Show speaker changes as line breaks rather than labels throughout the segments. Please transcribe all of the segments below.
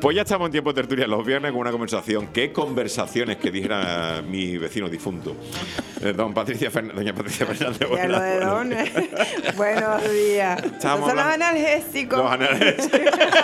Pues ya estamos en tiempo de tertulia los viernes con una conversación. ¿Qué conversaciones que dijera mi vecino difunto? Doña Patricia Fernández.
Ya lo de don. Buenos días. Son los analgésicos.
Los analgésicos.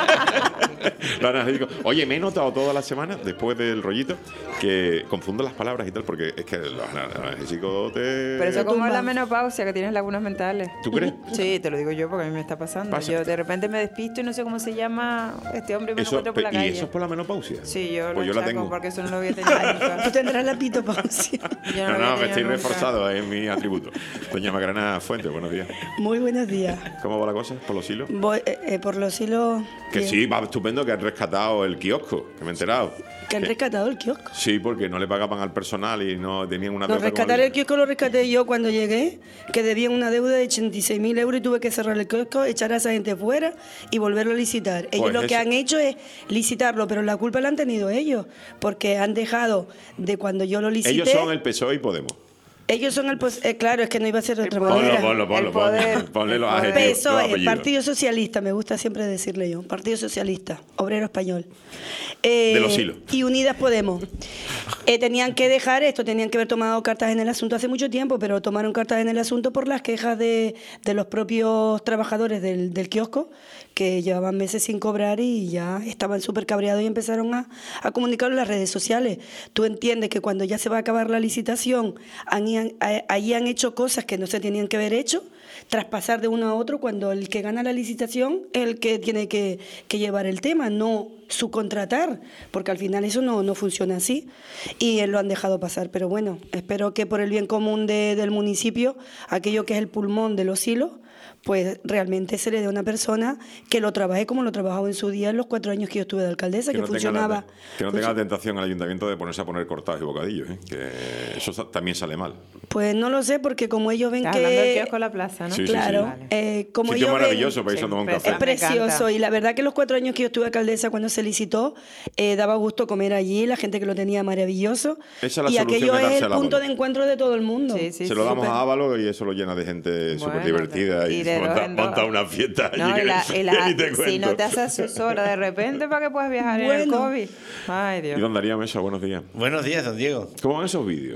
Los analgésicos. Oye, me he notado toda la semana, después del rollito, que confundo las palabras y tal, porque es que los analgésicos te...
Pero eso es como la menopausia, que tienes lagunas mentales.
¿Tú crees?
Sí, te lo digo yo porque a mí me está pasando.
¿Pasa?
Yo de repente me despisto y no sé cómo se llama este hombre y me lo encuentro por la calle.
¿Y eso es por la menopausia?
Sí, yo
pues
lo
yo la
saco
tengo.
porque eso no lo voy a tener nunca.
Tú tendrás la pitopausia.
No, que estoy reforzado en mi atributo. Doña Macarena Fuentes, buenos días.
Muy buenos días.
¿Cómo va la cosa? ¿Por los hilos?
Voy, por los hilos...
Que
bien.
sí, va estupendo que han rescatado el kiosco, que me he enterado.
¿Que han rescatado el kiosco?
Sí, porque no le pagaban al personal y no tenían una
No,
deuda.
rescatar el kiosco lo rescaté yo cuando llegué, que debían una deuda de 86.000 euros y tuve que cerrar el kiosco, echar a esa gente fuera y volverlo a licitar. Ellos
Pues
lo que
eso.
han hecho es licitarlo, pero la culpa la han tenido ellos, porque han dejado de cuando yo lo licité...
Ellos son el PSOE y Podemos.
Ellos son el... claro, es que no iba a ser de otra
poder.
manera.
Ponle los
El poder.
adjetivos, los
PSOE,
apellidos.
Partido Socialista, me gusta siempre decirle yo, Partido Socialista, Obrero Español.
De los hilos.
Y Unidas Podemos. Tenían que dejar esto, tenían que haber tomado cartas en el asunto hace mucho tiempo, pero tomaron cartas en el asunto por las quejas de los propios trabajadores del kiosco, que llevaban meses sin cobrar y ya estaban súper cabreados y empezaron a comunicarlo en las redes sociales. Tú entiendes que cuando ya se va a acabar la licitación, ahí han hecho cosas que no se tenían que haber hecho, traspasar de uno a otro, cuando el que gana la licitación es el que tiene que llevar el tema, no subcontratar, porque al final eso no funciona así y lo han dejado pasar. Pero bueno, espero que por el bien común del municipio, aquello que es el pulmón de los hilos, pues realmente se le dé a una persona que lo trabaje como lo trabajaba en su día en los 4 años que yo estuve de alcaldesa, que funcionaba.
Que no tenga la tentación al ayuntamiento de ponerse a poner cortados y bocadillos, ¿eh? Que eso también sale mal.
Pues no lo sé, porque como ellos ven
Hablando del
que...
kiosco en la plaza, ¿no?
Sí,
Claro, como
Sitio
ellos
maravilloso para irse a
Sí,
tomar un
pues,
café.
es precioso y la verdad que los 4 años que yo estuve alcaldesa cuando se licitó, daba gusto comer allí, la gente que lo tenía maravilloso.
Esa es la
y
solución
aquello
de darse
es el
a la
punto
bola.
de encuentro de todo el mundo.
Sí, sí,
Se lo damos
súper.
a Ávalo y eso lo llena de gente
Bueno,
súper divertida
y
y
de dos en dos.
monta una fiesta allí
No,
que ni te
si
cuento.
no te haces asesora de repente para que puedas viajar en el
Bueno.
COVID. Ay,
¿Y
Dios.
don Darío Mesa? Buenos días.
Buenos días, don Diego.
¿Cómo van esos vídeos?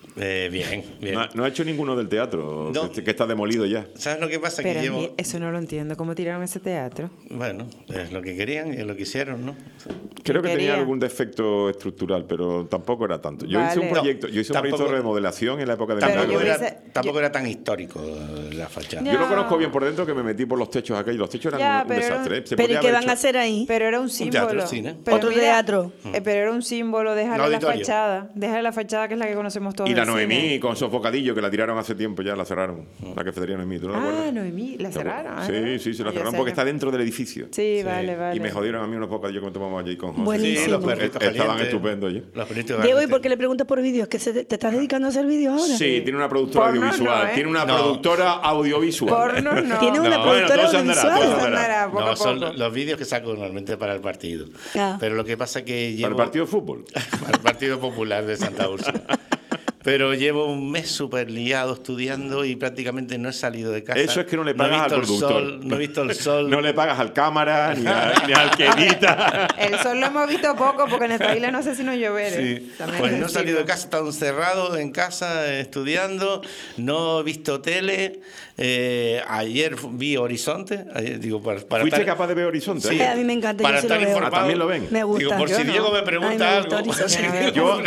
Bien.
No ha hecho ninguno del teatro,
No.
que está demolido ya.
¿Sabes lo que pasa?
Pero
Que
a
llevo...
mí eso no lo entiendo. ¿Cómo tiraron ese teatro?
Bueno, es lo que querían y es lo que hicieron, ¿no?
Creo que tenía
quería?
algún defecto estructural, pero tampoco era tanto. Yo hice un
Vale.
proyecto
Tampoco-
de remodelación en la época de
Pero
Milagro.
yo
Tampoco,
hubiese-
tampoco era tan histórico la fachada.
Ya.
Yo lo conozco bien por dentro, que me metí por los techos aquellos. Los techos eran
Ya,
un
pero
desastre. Se
Pero ¿y
podía
qué
haber
van
hecho-
a hacer ahí?
Pero era un símbolo.
teatro, cine.
Pero
Otro teatro.
Pero era un símbolo. Déjale la
auditorio.
fachada. Déjale la fachada que es la que conocemos todos.
Y la
del cine.
Noemí con esos bocadillos que la tiraron hace tiempo, ya la cerraron. La cafetería Noemí, ¿tú no te acuerdas?
Ah, Noemí, la cerraron. Ah,
Sí,
¿no?
sí, se la
Ah, yo
cerraron
sé
porque
que-
está dentro del edificio.
Sí, vale, vale.
Y me jodieron a mí unos bocadillos que me tomamos allí con José.
Buenísimo.
Sí, los perritos
Estaban
calientes.
estupendos allí.
Los perritos
Diego, ¿y
calientes.
por qué le preguntas por vídeos? ¿Que te estás dedicando a hacer vídeos ahora?
Sí, tiene una productora
Porno
audiovisual.
no, ¿eh?
Tiene una
No.
productora audiovisual.
Porno no.
Tiene una
No,
productora
bueno, todo se andará,
audiovisual.
todo se andará.
Andará poco a
No, son
poco.
los vídeos que saco normalmente para el partido.
Ah.
Pero lo que pasa es que llevo...
Para el partido de fútbol.
Para el Partido Popular de Santa Úrsula. Pero llevo un mes súper liado estudiando y prácticamente no he salido de casa.
Eso es que no le
he
pagas al
visto el
productor.
sol, no he visto el sol.
No le pagas al cámara ni al que edita.
El sol lo hemos visto poco porque en esta isla no sé si no llover.
Sí.
También
Pues
es
no he salido de
decirlo.
casa, he estado encerrado en casa estudiando, no he visto tele. Ayer vi Horizonte, digo, para
¿Fuiste
estar-
capaz de ver Horizonte?
Sí.
ayer?
A mí me encanta,
para
yo sí lo
estar
veo.
informado.
Ah, ¿también lo ven?
Me gusta.
Digo, por
Yo
si
no.
Diego me
A
pregunta
mí me
algo.
gusta Horizonte.
Yo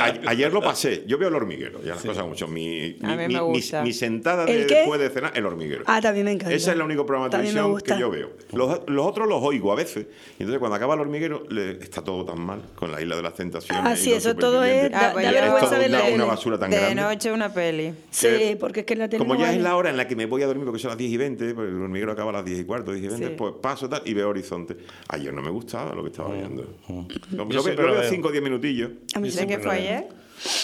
ayer lo pasé. Yo veo El Hormiguero. Ya las cosas mucho.
A mí me gusta.
Mi sentada
¿El qué?
después de cenar, El Hormiguero.
Ah, también me encanta.
Ese es el único programa de
También me
televisión
gusta.
que yo veo. Los otros los oigo a veces. Y entonces cuando acaba El Hormiguero está todo tan mal con la Isla de las Tentaciones.
Ah,
y
sí,
los
eso todo es...
supervivientes.
Ah,
Da
pues
da
yo-
vergüenza
Es
ver la
todo una
tele.
basura tan
De
grande.
noche una peli.
Sí, porque es que en la tele
Como
no
ya
vale.
es la hora en la que me voy a dormir, porque son las 10 y 20, porque El Hormiguero acaba a las 10 y cuarto, 10 y 20,
Sí.
pues paso tal y veo Horizonte. Ayer no me gustaba lo que estaba viendo. Lo
Yo siempre
veo
lo veo.
5 o 10 minutillos.
A mí
Yo
sí.
¿De qué
siempre
fue
lo veo.
ayer?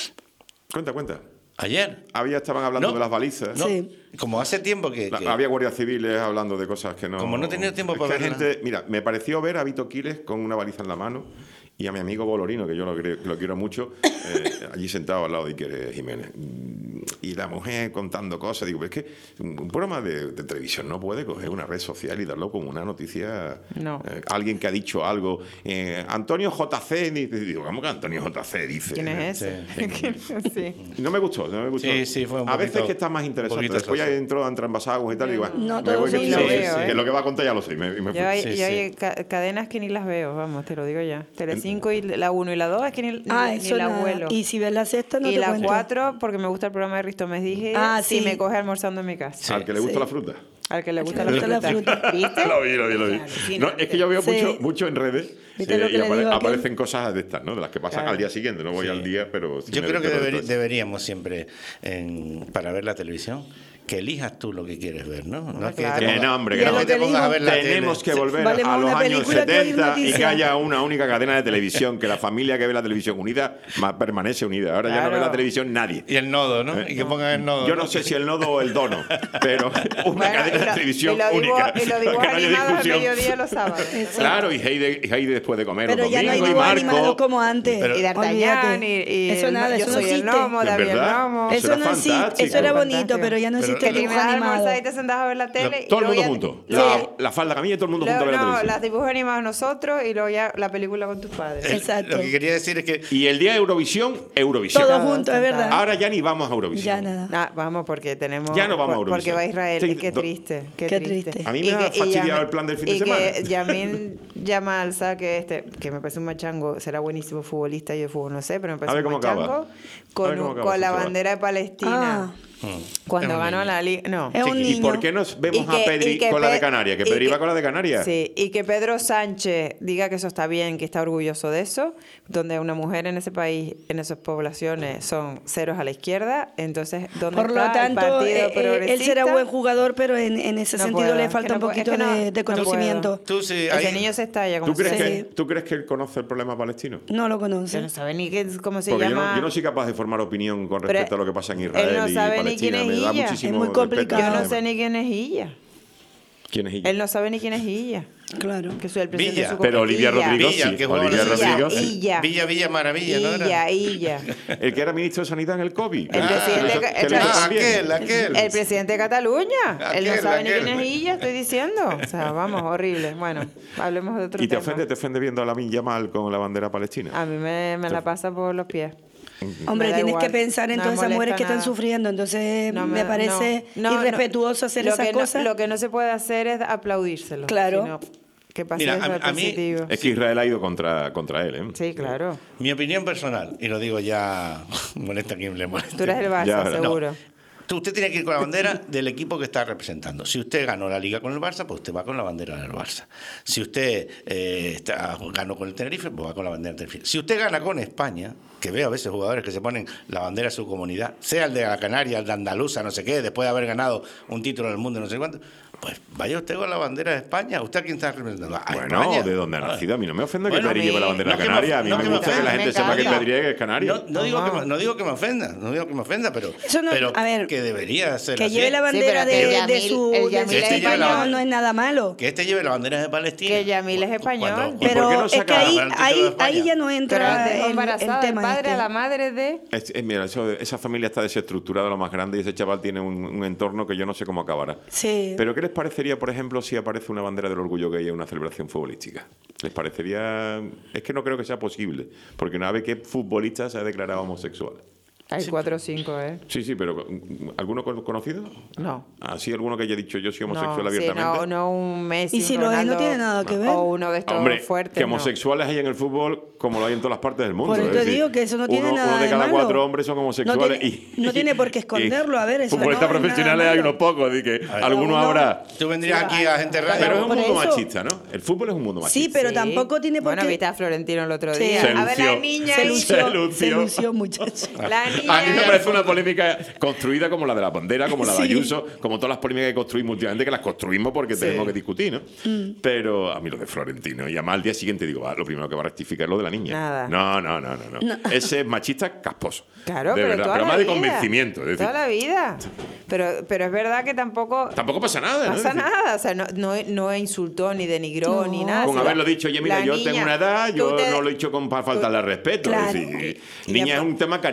Cuenta.
Ayer.
Estaban hablando
No.
de las balizas.
No,
Sí.
como hace tiempo que...
Había guardias civiles hablando de cosas que no...
Como no he tenido tiempo
Es
para
que
verla.
gente, mira, me pareció ver a Vito Quiles con una baliza en la mano y a mi amigo Bolorino, que yo lo quiero mucho, allí sentado al lado de Iker Jiménez. y la mujer contando cosas. Digo, es que un programa de televisión no puede coger una red social y darlo como una noticia.
No.
Alguien que ha dicho algo. Antonio JC, digo, ¿cómo que Antonio JC dice?
¿Quién es ese? Sí.
No me gustó.
Sí, fue un
a veces
poquito,
que está más interesante. Después ya
social.
entró a entrar en Basaguas y tal. Y digo,
No,
me voy,
todo
que,
sí
lo
sí,
veo,
que lo que va a contar ya lo sé. Y me fui.
Yo hay,
Sí,
yo
sí.
hay cadenas que ni las veo, vamos, te lo digo ya. Telecinco y la 1 y la 2 es que ni
eso
la
nada.
abuelo.
Y si ves la sexta, no
Y
te
la
cuento.
4 porque me gusta el programa de Risto Mejía.
Sí.
Si me coge almorzando en mi casa.
Al que le gusta
Sí.
la fruta.
Al que le gusta
le gusta la
la
fruta.
fruta. ¿Viste?
Lo vi. No, es que yo veo
Sí.
mucho en redes
¿Viste lo que
y
le digo a aquel?
aparecen cosas de estas, ¿no? De las que pasan
Claro.
al día siguiente. No voy al día, pero... sí
Yo
me
creo que
entero de todo.
deberíamos siempre, para ver la televisión, que elijas tú lo que quieres ver, ¿no? No es que
claro.
te
Que
pongas-
no, hombre,
Y
que
es
no.
lo que
pongas a ver la
Tenemos que
tele.
volver
Vale
a
más
los
una
años
película que oír
70 y
noticias.
que haya una única cadena de televisión, que la familia que ve la televisión unida permanece unida. Ahora ya no ve
Claro.
la televisión nadie.
Y el nodo, ¿no? Y que pongan el nodo.
Yo no sé si el nodo o el dono, pero una
Bueno,
cadena de televisión única.
Y lo digo
que no haya
animado al
discusión.
mediodía los sábados.
Claro, y Heidi después de comer
Pero
los
ya no hay
domingos, y
dibujos
Marco.
animados como antes.
Pero-
Y D'Artagnan,
Olvídate.
y
Eso nada,
yo
eso no
soy el
existe.
gnomo,
¿Es
David el
verdad?
gnomo.
Eso
Eso
era
no existe.
fantástico.
Eso era
Fantástico.
bonito, pero ya no
Pero
existe el
Que te
dibujo
ibas a almorzar
animado.
y te sentabas a ver la tele.
Todo el
y
mundo
luego ya-
junto. La falda camilla y todo el mundo junto a ver la
No,
televisión.
las dibujos animados nosotros y luego ya la película con tus padres.
Exacto.
Lo que quería decir es que
Y el día de Eurovisión.
Todo junto, es verdad.
Ahora ya ni vamos a Eurovisión.
Ya nada.
Nah, vamos, porque tenemos.
Ya no vamos a
porque
Eurovisión.
va Israel.
Sí,
Y qué triste. Qué triste.
A mí me ha fastidiado el plan del fin de semana.
Y que Yamin Yamalza, que me parece un machango, será buenísimo futbolista, yo de fútbol no sé, pero me
A
parece
ver
un
cómo acaba.
machango.
A ver
Con,
cómo acaba
con
ese
la
chaval.
bandera de Palestina. Cuando
Es un
ganó
niño.
la liga. No.
Es un
¿Y
niño.
por qué nos vemos
Y que-
a Pedri
y que
con la de
Pe-
Canarias? ¿Que
y
Pedri
que-
va con la de Canarias?
Sí, y que Pedro Sánchez diga que eso está bien, que está orgulloso de eso, donde una mujer en ese país, en esas poblaciones, son ceros a la izquierda, entonces, ¿dónde
Por lo
está el
tanto,
Partido
él
Progresista?
será buen jugador, pero en ese
No
sentido
puedo,
le
es
falta
que
un
no puedo,
poquito
es que no,
de
no
conocimiento.
tú sí,
Ese
ahí-
niño se estalla, como
¿Tú crees,
se
Sí.
dice.
¿Tú crees que él conoce el problema palestino?
No lo
Yo
conoce.
no sabe ni cómo se
Porque
llama.
yo no soy capaz de formar opinión con
Pero
respecto a lo que pasa en Israel
él no
y
sabe ni
Palestina.
quién es
Me da
ella.
muchísimo
Es muy
respeto
complicado.
al
Yo no
tema.
sé ni quién es ella.
¿Quién es ella?
Él no sabe ni quién es ella.
Claro.
Que soy el presidente
Villa.
de su
Pero
co-
Olivia
Illa.
Rodrigo
Villa,
sí.
que jugaba
Olivia
en la
Rodrigo
Illa,
sí.
Illa.
Villa Maravilla, ¿no era?
Illa.
El que era ministro de Sanidad en el COVID.
El presidente-
que le
el-
hizo bien.
aquel.
El presidente de Cataluña. Él no
Aquel,
sabe ni
aquel.
quién es ella, estoy diciendo. O sea, vamos, horrible. Bueno, hablemos de otro
¿Y te
tema.
ofende viendo a Lamin Yamal con la bandera palestina?
A mí me la pasa por los pies.
Hombre,
Me da
tienes
igual.
que pensar en
No
todas
me
esas mujeres
molesta
que están
nada.
sufriendo, entonces
No
me parece
no,
irrespetuoso hacer
Lo
esas
que no-
cosas.
Lo que no se puede hacer es aplaudírselo.
Claro.
Sino que pase
Mira,
eso
a
de
mí-
positivo.
Es que Israel ha ido contra él, ¿eh?
Sí, claro.
Mi opinión personal, y lo digo ya, molesta a quien le moleste.
Tú eres el Barça,
Ya, no.
seguro.
Usted tiene que ir con la bandera del equipo que está representando. Si usted ganó la Liga con el Barça, pues usted va con la bandera del Barça. Si usted ganó con el Tenerife, pues va con la bandera del Tenerife. Si usted gana con España, que veo a veces jugadores que se ponen la bandera de su comunidad, sea el de la Canaria, el de Andaluza, no sé qué, después de haber ganado un título del mundo, no sé cuánto, pues vaya usted con la bandera de España. ¿Usted a quién está representando? ¿A
Bueno,
España?
de donde ha nacido. A mí no me ofende
Bueno,
que Pedri lleve la bandera
no que me-
canaria. A mí
no
me
que me
gusta que la
ofenda,
gente
me
sepa que
encanta.
Pedri es canario.
No digo que me ofenda, pero,
Eso no-
pero
a ver,
que debería ser
que
así.
lleve la bandera
pero que
de
Yamil-
su
el
de
Yamil
su
es
español
español.
no es nada malo.
Que este lleve la bandera de Palestina.
Que Yamil es español.
¿Y por qué
Pero
no
es que
saca
ahí,
para el título de España?
ahí ya no
Pero
entra
dejó
el
embarazada al
tema
padre
este.
a la madre de...
Mira, esa familia está desestructurada lo más grande y ese chaval tiene un entorno que yo no sé cómo acabará.
Sí.
¿Pero qué les parecería, por ejemplo, si aparece una bandera del orgullo gay en una celebración futbolística? ¿Les parecería...? Es que no creo que sea posible, porque una vez que futbolista se ha declarado homosexual.
Hay 4 o 5, ¿eh?
Sí, pero ¿alguno conocido?
No.
¿Así alguno que haya dicho yo soy homosexual
No, sí,
abiertamente?
no un Messi,
Y si
un
lo es, no
Ronaldo,
tiene nada que ver.
O uno de estos
Hombre,
fuertes,
que
no.
homosexuales hay en el fútbol como lo hay en todas las partes del mundo.
Por eso
es
te
decir,
digo que eso no tiene
uno
nada
de
de
cada
malo.
4 hombres son homosexuales.
No tiene por qué esconderlo, a ver, eso
futbolistas
no es nada
profesionales hay
malo.
unos pocos, de que
ver.
alguno
Uno-
habrá.
Tú vendrías aquí a gente rara.
Pero es un
por
mundo
eso.
machista, ¿no? El fútbol es un mundo machista.
Sí, pero
Sí.
tampoco tiene por
Bueno,
qué...
viste a Florentino el otro
Sí.
día.
Se
A ver, la
lució.
niña
Se
ahí.
lució,
lució.
muchacho.
La niña
A mí me
ahí.
parece una polémica construida como la de la bandera, como la de
Sí.
Ayuso, como todas las polémicas que construimos últimamente, que las construimos porque tenemos que discutir, ¿no? Pero a mí lo de Florentino, y además al día siguiente digo, lo primero que va a rectificar es lo de la niña.
Nada.
No. Ese es machista casposo.
Claro,
de
pero
verdad,
toda
pero
la
más de
vida.
convencimiento. Es decir,
Toda la vida. Pero es verdad que tampoco
tampoco pasa nada, ¿no?
pasa
Es decir,
nada. O sea, no insultó ni denigró
No.
ni nada.
Con
sino
haberlo dicho, oye, mira,
la
yo
niña,
tengo una edad, yo
tú te-
no lo he dicho para faltarle al respeto.
Claro.
Es decir,
Y
niña
ya-
es un tema cariñoso. Lo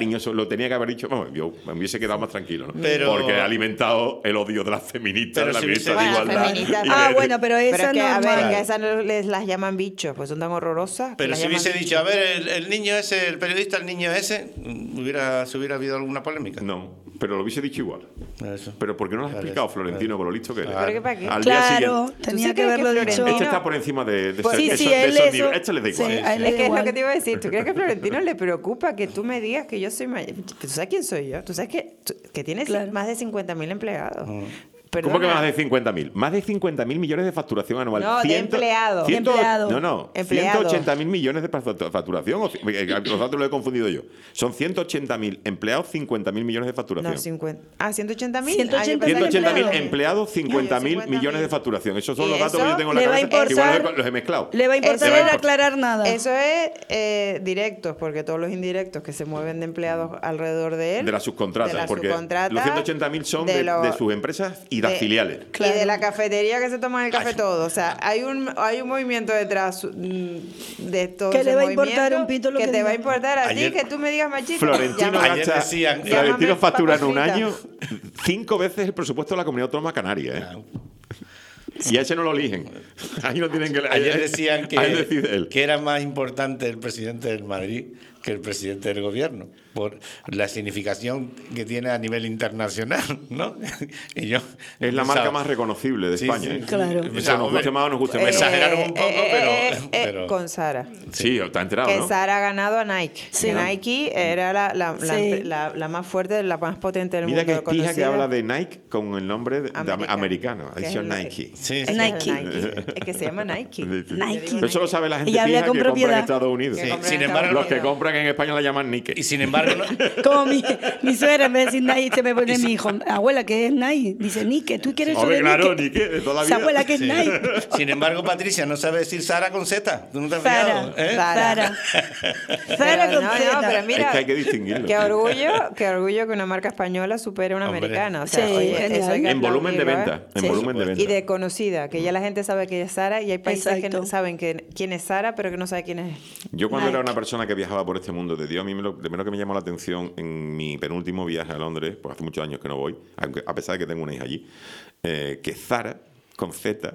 tenía que haber dicho, bueno, yo me hubiese quedado más tranquilo, ¿no?
Pero-
Porque ha alimentado el odio de las feministas,
Pero
de la
si
ministra
hubiese-
de
Bueno,
Igualdad.
feministas-
y
Ah,
de-
bueno, pero
Pero
esa
es que, a ver,
normal.
que a esas no les las llaman bichos, pues son tan horrorosas. que
Pero
las
si
llaman
hubiese
bichos.
dicho, a ver, el niño ese, el periodista, el niño ese, se hubiera habido alguna polémica.
No, pero lo hubiese dicho igual.
Eso.
Pero ¿por qué no lo has
Vale,
explicado,
vale.
Florentino, con lo listo que eres?
¿Pero qué para qué?
Al día
Claro,
siguiente.
tenía
sí
que
crees
habiendo
que
dicho.
Florentino-
Este está por encima de
Pues sí,
esos
él
niveles.
eso-
Este le da igual.
sí, a él le
Es que
da
es lo
igual.
que te iba a decir. ¿Tú crees que a Florentino le preocupa que tú me digas que yo soy mayor? ¿Tú sabes quién soy yo? ¿Tú sabes que tienes
Claro.
más de 50.000 empleados?
¿Cómo que más de 50.000? Más de 50.000 millones de facturación anual.
No, de empleados.
De empleados.
No,
Empleados.
180.000 millones de facturación. Los datos los he confundido yo. Son 180.000 empleados, 50.000 millones de facturación.
No, 50. Ah, 180.000.
180.000
180.000
empleados.
empleados, 50.000 millones de facturación. Esos son
¿Y
los datos que
eso
yo tengo en la
le va a
cabeza. que igual
importar-
los he mezclado.
Le va a importar
Eso
el
es-
aclarar nada.
Eso es directos, porque todos los indirectos que se mueven de empleados alrededor de él.
De las subcontratas,
de la
porque
subcontrata,
los 180.000 son
de
de
los-
sus empresas y las
de-
filiales.
Claro.
Y de la cafetería que se toman el café todo. O sea, hay un movimiento detrás de todo
Que
ese
le va a importar
movimiento
un pito lo
que
que
te va a
diga.
importar a
Ayer-
ti que tú me digas machista.
Florentino,
Llámame.
Ayer
gasta-
decían-
Florentino
Llámame
factura en un
papa frita.
año 5 veces el presupuesto de la Comunidad Autónoma Canaria. Y a ese no lo eligen. Ahí no tienen que
Ayer decían
ahí decide él.
que era más importante el presidente del Madrid que el presidente del gobierno, por la significación que tiene a nivel internacional, ¿no? Y yo
Es la marca más reconocible de
Sí,
España.
sí.
¿eh?
Claro.
O sea, nos guste más o nos guste menos.
exageraron un poco, pero-
Con Sara.
Sí, está enterado,
Que
¿no?
Sara ha ganado a Nike.
Sí.
Que Nike era
Sí.
la más fuerte, la más potente del
Mira
mundo.
que pija que
conocida.
habla de Nike con el nombre de americano.
Que
Ha
es
dicho
el-
Nike.
Sí,
Es
Nike.
Es que se llama Nike.
Nike.
Pero eso lo sabe la gente
Y habla
pija
con
que compra en
propiedad.
Estados Unidos.
Que
Sí,
compra
sin
en
embargo,
Estados
Los que
Unidos.
compran en España la llaman Nike.
y sin embargo,
Como mi suegra, en vez de decir Nike, se me pone mi hijo. Abuela, ¿qué es Nike? Dice Nike. ¿Tú quieres
Hombre,
de
claro,
Nike?
Nike, de toda la
Esa
vida.
abuela que es
sí.
Nike.
Sin embargo, Patricia no sabe decir Sara con Z. ¿Tú no te has
Sara.
fijado? ¿Eh?
Sara.
Pero
Sara con
no,
Z.
pero mira,
Es que hay que distinguirlo.
qué orgullo que una marca española supere a una
Hombre.
americana. O sea,
Sí,
oye,
genial.
eso hay que
En volumen de
aplaudirlo,
venta.
¿eh?
En
Sí.
volumen de venta.
Y de conocida, que ya la gente sabe que es Sara y hay países que
Exacto.
no saben quién es Sara, pero que no saben quién es.
Yo cuando era
Nike.
una persona que viajaba por este mundo de Dios, a mí lo primero que me llamó la atención en mi penúltimo viaje a Londres, pues hace muchos años que no voy, aunque, a pesar de que tengo una hija allí, que Zara, con Z,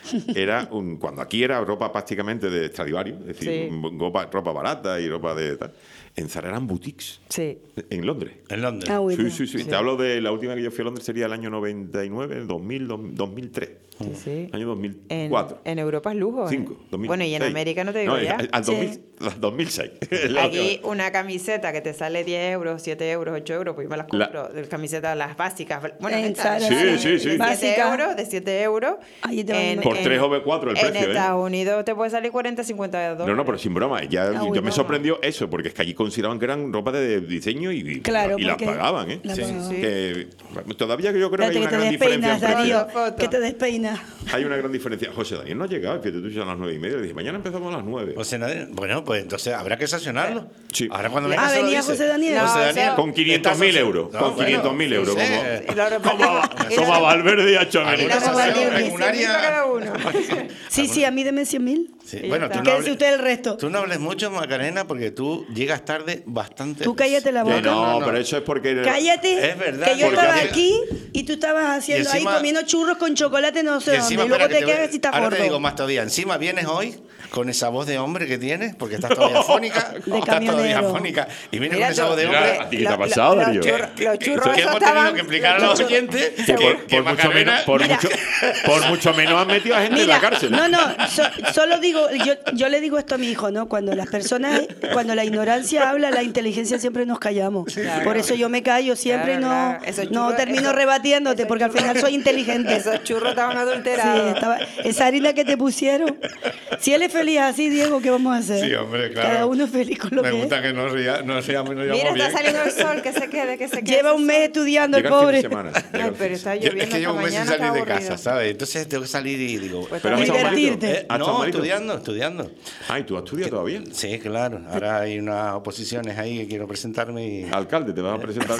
era cuando aquí era ropa prácticamente de Stradivarius, es decir,
Sí.
ropa barata y ropa de tal. En Zara eran boutiques,
Sí.
en Londres.
En Londres.
Ah, bueno.
Sí. Te hablo de la última que yo fui a Londres sería el año 99, el 2000, 2003.
Sí, sí.
Año 2004.
En Europa es lujo. ¿eh?
5, 2006.
Bueno, y en América no te digo ya.
Al 2000,
Sí.
2006.
Aquí una camiseta que te sale 10 euros, 7 euros, 8 euros, pues yo me las
La-
compro. De camisetas, las básicas. Bueno,
En
estas,
Zara,
Sí,
de
sí.
7
Básica.
euros, de 7 euros.
Ahí te van a
Por 3 o 4 el precio,
En
¿eh?
Estados Unidos te puede salir 40, 50 dólares.
No, pero sin broma. Ya, yo
bueno.
me sorprendió eso, porque es que allí consideraban que eran ropa de diseño y
Claro,
la
porque
pagaban, ¿eh?
la pagaban.
Sí.
Que, todavía que yo creo que
Espérate
hay
que
una
te
gran diferencia
despeinas,
en precio.
Darío.
Foto.
Que te despeinas.
Hay una gran diferencia. José Daniel no ha llegado, fíjate tú, ya a las 9:30. Le dije, mañana empezamos a las 9.
O sea, bueno, pues entonces habrá que sancionarlo.
Sí.
Ahora cuando
Ah,
venga se lo
venía
dice.
José Daniel.
No,
José
o
Daniel.
sea,
Con 500.000 euros.
No,
Con
bueno,
500.000 euros.
sí.
Y lo repartimos-
Como a Valverde y a Chávez.
Alguna
Vamos a
sanción
darle
en un
100.000 para cada
área.
uno.
Sí, a mí deme 100.000.
Sí.
Y
Bueno,
ya está.
tú no,
Quédese
hables,
usted el resto.
tú no hables mucho, Macarena, porque tú llegas tarde bastante.
Tú cállate la boca.
No, pero eso es porque...
Cállate.
Es verdad,
Que yo
porque
estaba
hace-
aquí y tú estabas haciendo
Y encima-
ahí comiendo churros con chocolate no sé
Y
dónde.
encima,
Y luego
espera,
te
que
quedas y estás
ahora
gordo.
te digo más todavía. Encima vienes hoy con esa voz de hombre que tienes, porque estás todavía fónica. Estás todavía
camionero.
fónica. Y vienes
Mira
con esa
tú,
voz de
mira,
hombre.
¿a ti qué te ha pasado, Darío?
Los churros
que
esos
hemos tenido
estaban-
que explicar a los oyentes
Que
que
por mucho menos,
Macarena...
por mucho menos han metido a gente en la cárcel.
No, solo digo, yo le digo esto a mi hijo, ¿no? Cuando las personas, cuando la ignorancia habla, la inteligencia siempre nos callamos.
Claro.
Por eso yo me callo siempre,
Claro, claro. Esos
no
churros-
termino
esos-
rebatiéndote,
esos
porque al final soy inteligente.
Esos churros estaban
Sí,
adulterados.
esa harina que te pusieron. Si él es feliz así, Diego, ¿qué vamos a hacer?
Sí, hombre, claro.
Cada uno es feliz con lo
Me
que
gusta
es.
que no seamos
Mira,
bien.
está saliendo el sol, que se quede, que se quede.
Lleva
ese
un mes
sol.
estudiando el
Llega el fin de
pobre.
semana. Llega
Ay,
el fin
pero
de
está
Yo-
lloviendo
es que llevo
esta
un mes sin
mañana,
salir de
está
casa,
aburrido.
¿sabes? Entonces tengo que salir y digo...
Pues
Pero
está
has estado malito.
Divertirte.
¿Has estado
No,
malito?
estudiando.
Ay, ¿tú estudias todavía?
Sí, claro. Ahora hay unas oposiciones ahí que quiero presentarme y...
Alcalde, te vas a presentar.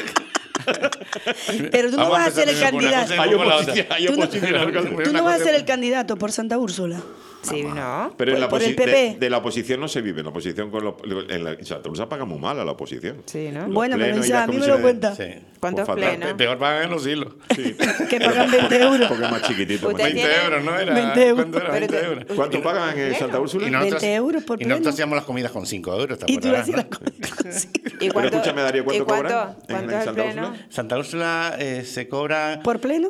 Pero tú no
Vamos
vas a ser el
empezar primero con una
candidato.
cosa y
Hay
luego con la
oposición,
otra.
hay oposición al alcalde.
Tú no vas a ser el candidato por Santa Úrsula.
Sí, ¿no?
Pero en la
por el PP.
de la oposición no se vive. En la oposición en Santa Úrsula paga muy mal a la oposición.
Sí, ¿no?
Bueno, me lo
plenos y
dice,
las
a mí me lo
comisiones-
cuenta.
Sí.
¿Cuántos
Pues fatal.
plenos?
Peor pagan en los hilos.
Que pagan 20 euros.
Porque es más chiquitito.
Usted
más
20
tiene-
euros, ¿no? Era,
20 euros.
¿Cuánto era?
Pero
20
te-
euros.
¿Cuánto pagan en Santa Úrsula?
Y nosotros-
20 euros por
Y nosotros
pleno.
hacíamos las comidas con 5 euros. ¿te
Y tú
acordarás,
hacías
no?
las cosas así.
¿Y
Pero escúchame, Darío, ¿cuánto
y cuánto-
cobran en
cuánto es el
Santa
pleno?
Úrsula?
Santa Úrsula se cobra
¿Por pleno?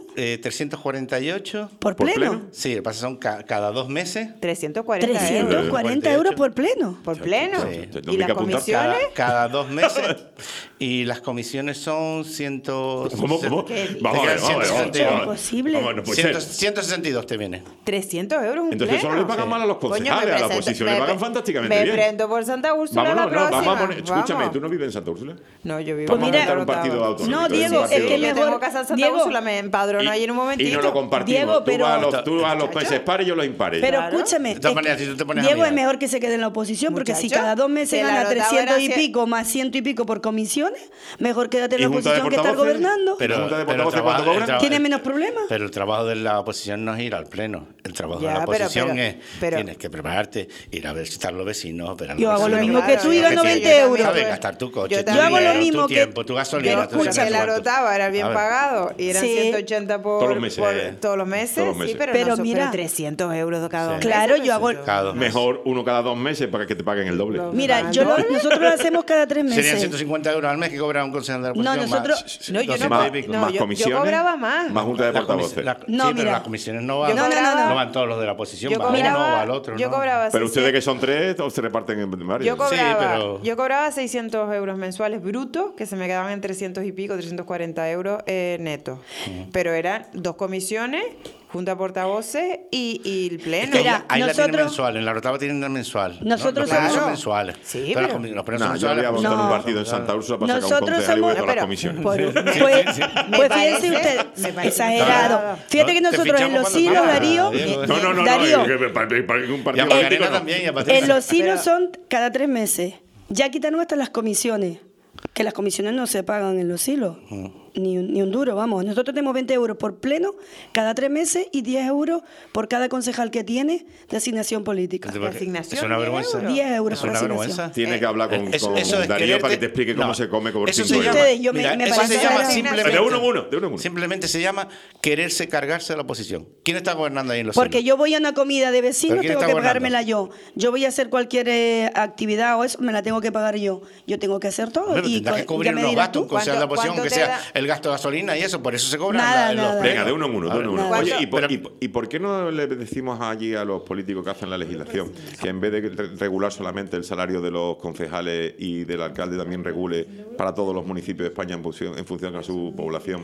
348.
¿Por
¿Por
pleno?
pleno?
Sí, lo que pasa son cada 2 meses.
340 euros.
340 euros por pleno.
¿Por pleno?
Sí.
No
¿Y
me
las
hay que apuntar
comisiones?
Cada 2 meses. Y las comisiones son 100.
¿Cómo?
¿Qué?
Vamos a ver, vamos a ver, vamos a ver.
Eso es imposible.
Vamos, no puede ser.
162 te viene.
300 euros un
Entonces
pleno.
solo le pagan mal a los
Coño, me
concejales, a la
presento-
oposición le
me
pagan
pre-
fantásticamente
me
bien.
prendo por Santa Úrsula
Vámonos,
la
no,
próxima.
vamos a poner, escúchame,
Vamos.
¿tú no vives en Santa Úrsula?
No, yo vivo
Pues
Vamos
mira,
a montar un partido
Rotava.
autonómico.
No, Diego,
un
es que
partido-
Yo tengo
mejor-
casa en Santa
Diego,
Úrsula, me empadrono ahí en un momentito.
Y nos lo compartimos.
Diego,
tú vas
pero-
tú vas a los países pares y yo a los impares.
Pero
Claro.
escúchame,
De todas
es-
maneras, si tú te pones a
Diego es
mirar-
mejor que se quede en la oposición, porque si
Muchacho,
cada 2 meses
que la
gana
Rotava
300 y
era
pico más 100 y pico por comisiones, mejor quédate en
¿Y
la
junta de
oposición que estar
portavoces?
gobernando.
Pero- Junta de
el
portavoces,
trabajo-
¿cuánto cobran?
¿Tiene menos problemas?
Pero el trabajo de la oposición no es ir al pleno. El trabajo
Ya,
de la
pero-
oposición
pero-
tienes que prepararte, ir a visitar a los vecinos. ver a los
Yo hago lo
vecinos.
mismo que tú y
yo
gano
también,
20 euros.
¿Sabes? Gastar tu coche,
Yo
tu
Yo hago lo
dinero,
mismo
tu
que-
tiempo, tu gasolina.
Pero
tu no sé
escúchame,
la
cuánto.
rotaba era bien
A ver.
pagado y eran
Sí.
180 por
Todos los meses.
todos los meses,
Todos los meses.
sí, pero,
Pero
no son-
mira.
300 euros de cada
Sí.
mes.
Claro, yo hago-
Cada 2 meses.
Mejor uno cada 2 meses para que te paguen el doble.
Mira, nosotros lo hacemos cada 3
Serían
meses.
150 euros al mes que cobra un concejal de la
No,
oposición.
nosotros-
más,
No, yo no
200 y
co-
pico.
no,
más
yo
comisiones.
cobraba más.
Más junta de
La
portavoces.
No,
sí, pero
mira.
las comisiones no van,
Yo cobraba-
no van todos los de la oposición,
Yo
va uno o va
cobraba,
al otro.
yo
¿no?
cobraba
Pero ustedes
600
que son 3, todos se reparten en varios.
Yo cobraba,
pero-
yo cobraba 600 euros mensuales brutos, que se me quedaban en 300 y pico, 340 euros netos. Pero eran 2 comisiones, junta de portavoces y el pleno.
Es que
Mira,
ahí la tienen
nosotros-
mensual, en la Rotava tienen una mensual. ¿no?
Nosotros
Los plenos
somos-
son mensuales.
Sí,
Pero las
pero-
los plenos
No,
son
yo le voy a
mensuales.
montar
No.
un partido en Santa Úrsula para sacar un
Nosotros
concejal y voy a
somos-
todas las
pero-
comisiones.
Pues
Me
fíjense
parece-
usted,
me parece-
exagerado.
No,
Fíjate que
te
nosotros en
fichamos
los
cuando
hilos,
quieras,
Darío,
Diego.
No,
Darío,
para un
Y
partido
a
político
Macarena
no.
también. Y a Patricia.
en los hilos
Pero-
son cada 3 meses. Ya quitaron hasta las comisiones. Que las comisiones no se pagan en los hilos. Ni un duro, vamos. Nosotros tenemos 20 euros por pleno cada 3 meses y 10 euros por cada concejal que tiene de asignación política.
Entonces, porque
asignación,
Es una
10
vergüenza.
euros.
10 euros
Es
por
una
asignación.
vergüenza.
Tiene que hablar con,
Eso
con
es
Darío
quererte-
para que te explique cómo
No,
se come por
eso
5
se
euros.
llama,
Ustedes, yo me
mira, eso
parece
se llama
exagerado.
simplemente,
De uno en uno, de uno en uno.
Simplemente se llama quererse cargarse de la oposición. ¿Quién está gobernando ahí en los
Porque
hilos?
yo voy a una comida de vecinos,
¿Pero quién
tengo
está
que
gobernando?
pagármela yo. Yo voy a hacer cualquier actividad o eso, me la tengo que pagar yo. Yo tengo que hacer todo.
Pero
y
tendrás que
ya
cubrir
me
los
dirás
gastos, un
tú.
concejal de la
¿Cuánto-
oposición, que
cuánto
sea
te da?
el gasto de gasolina y eso, por eso se cobran
Nada,
los
nada.
plenos.
Venga, de uno en uno, de uno en uno.
¿Cuánto?
Oye,
Pero-
¿y por qué no le decimos allí a los políticos que hacen la legislación que en vez de regular solamente el salario de los concejales y del alcalde también regule para todos los municipios de España en función a su población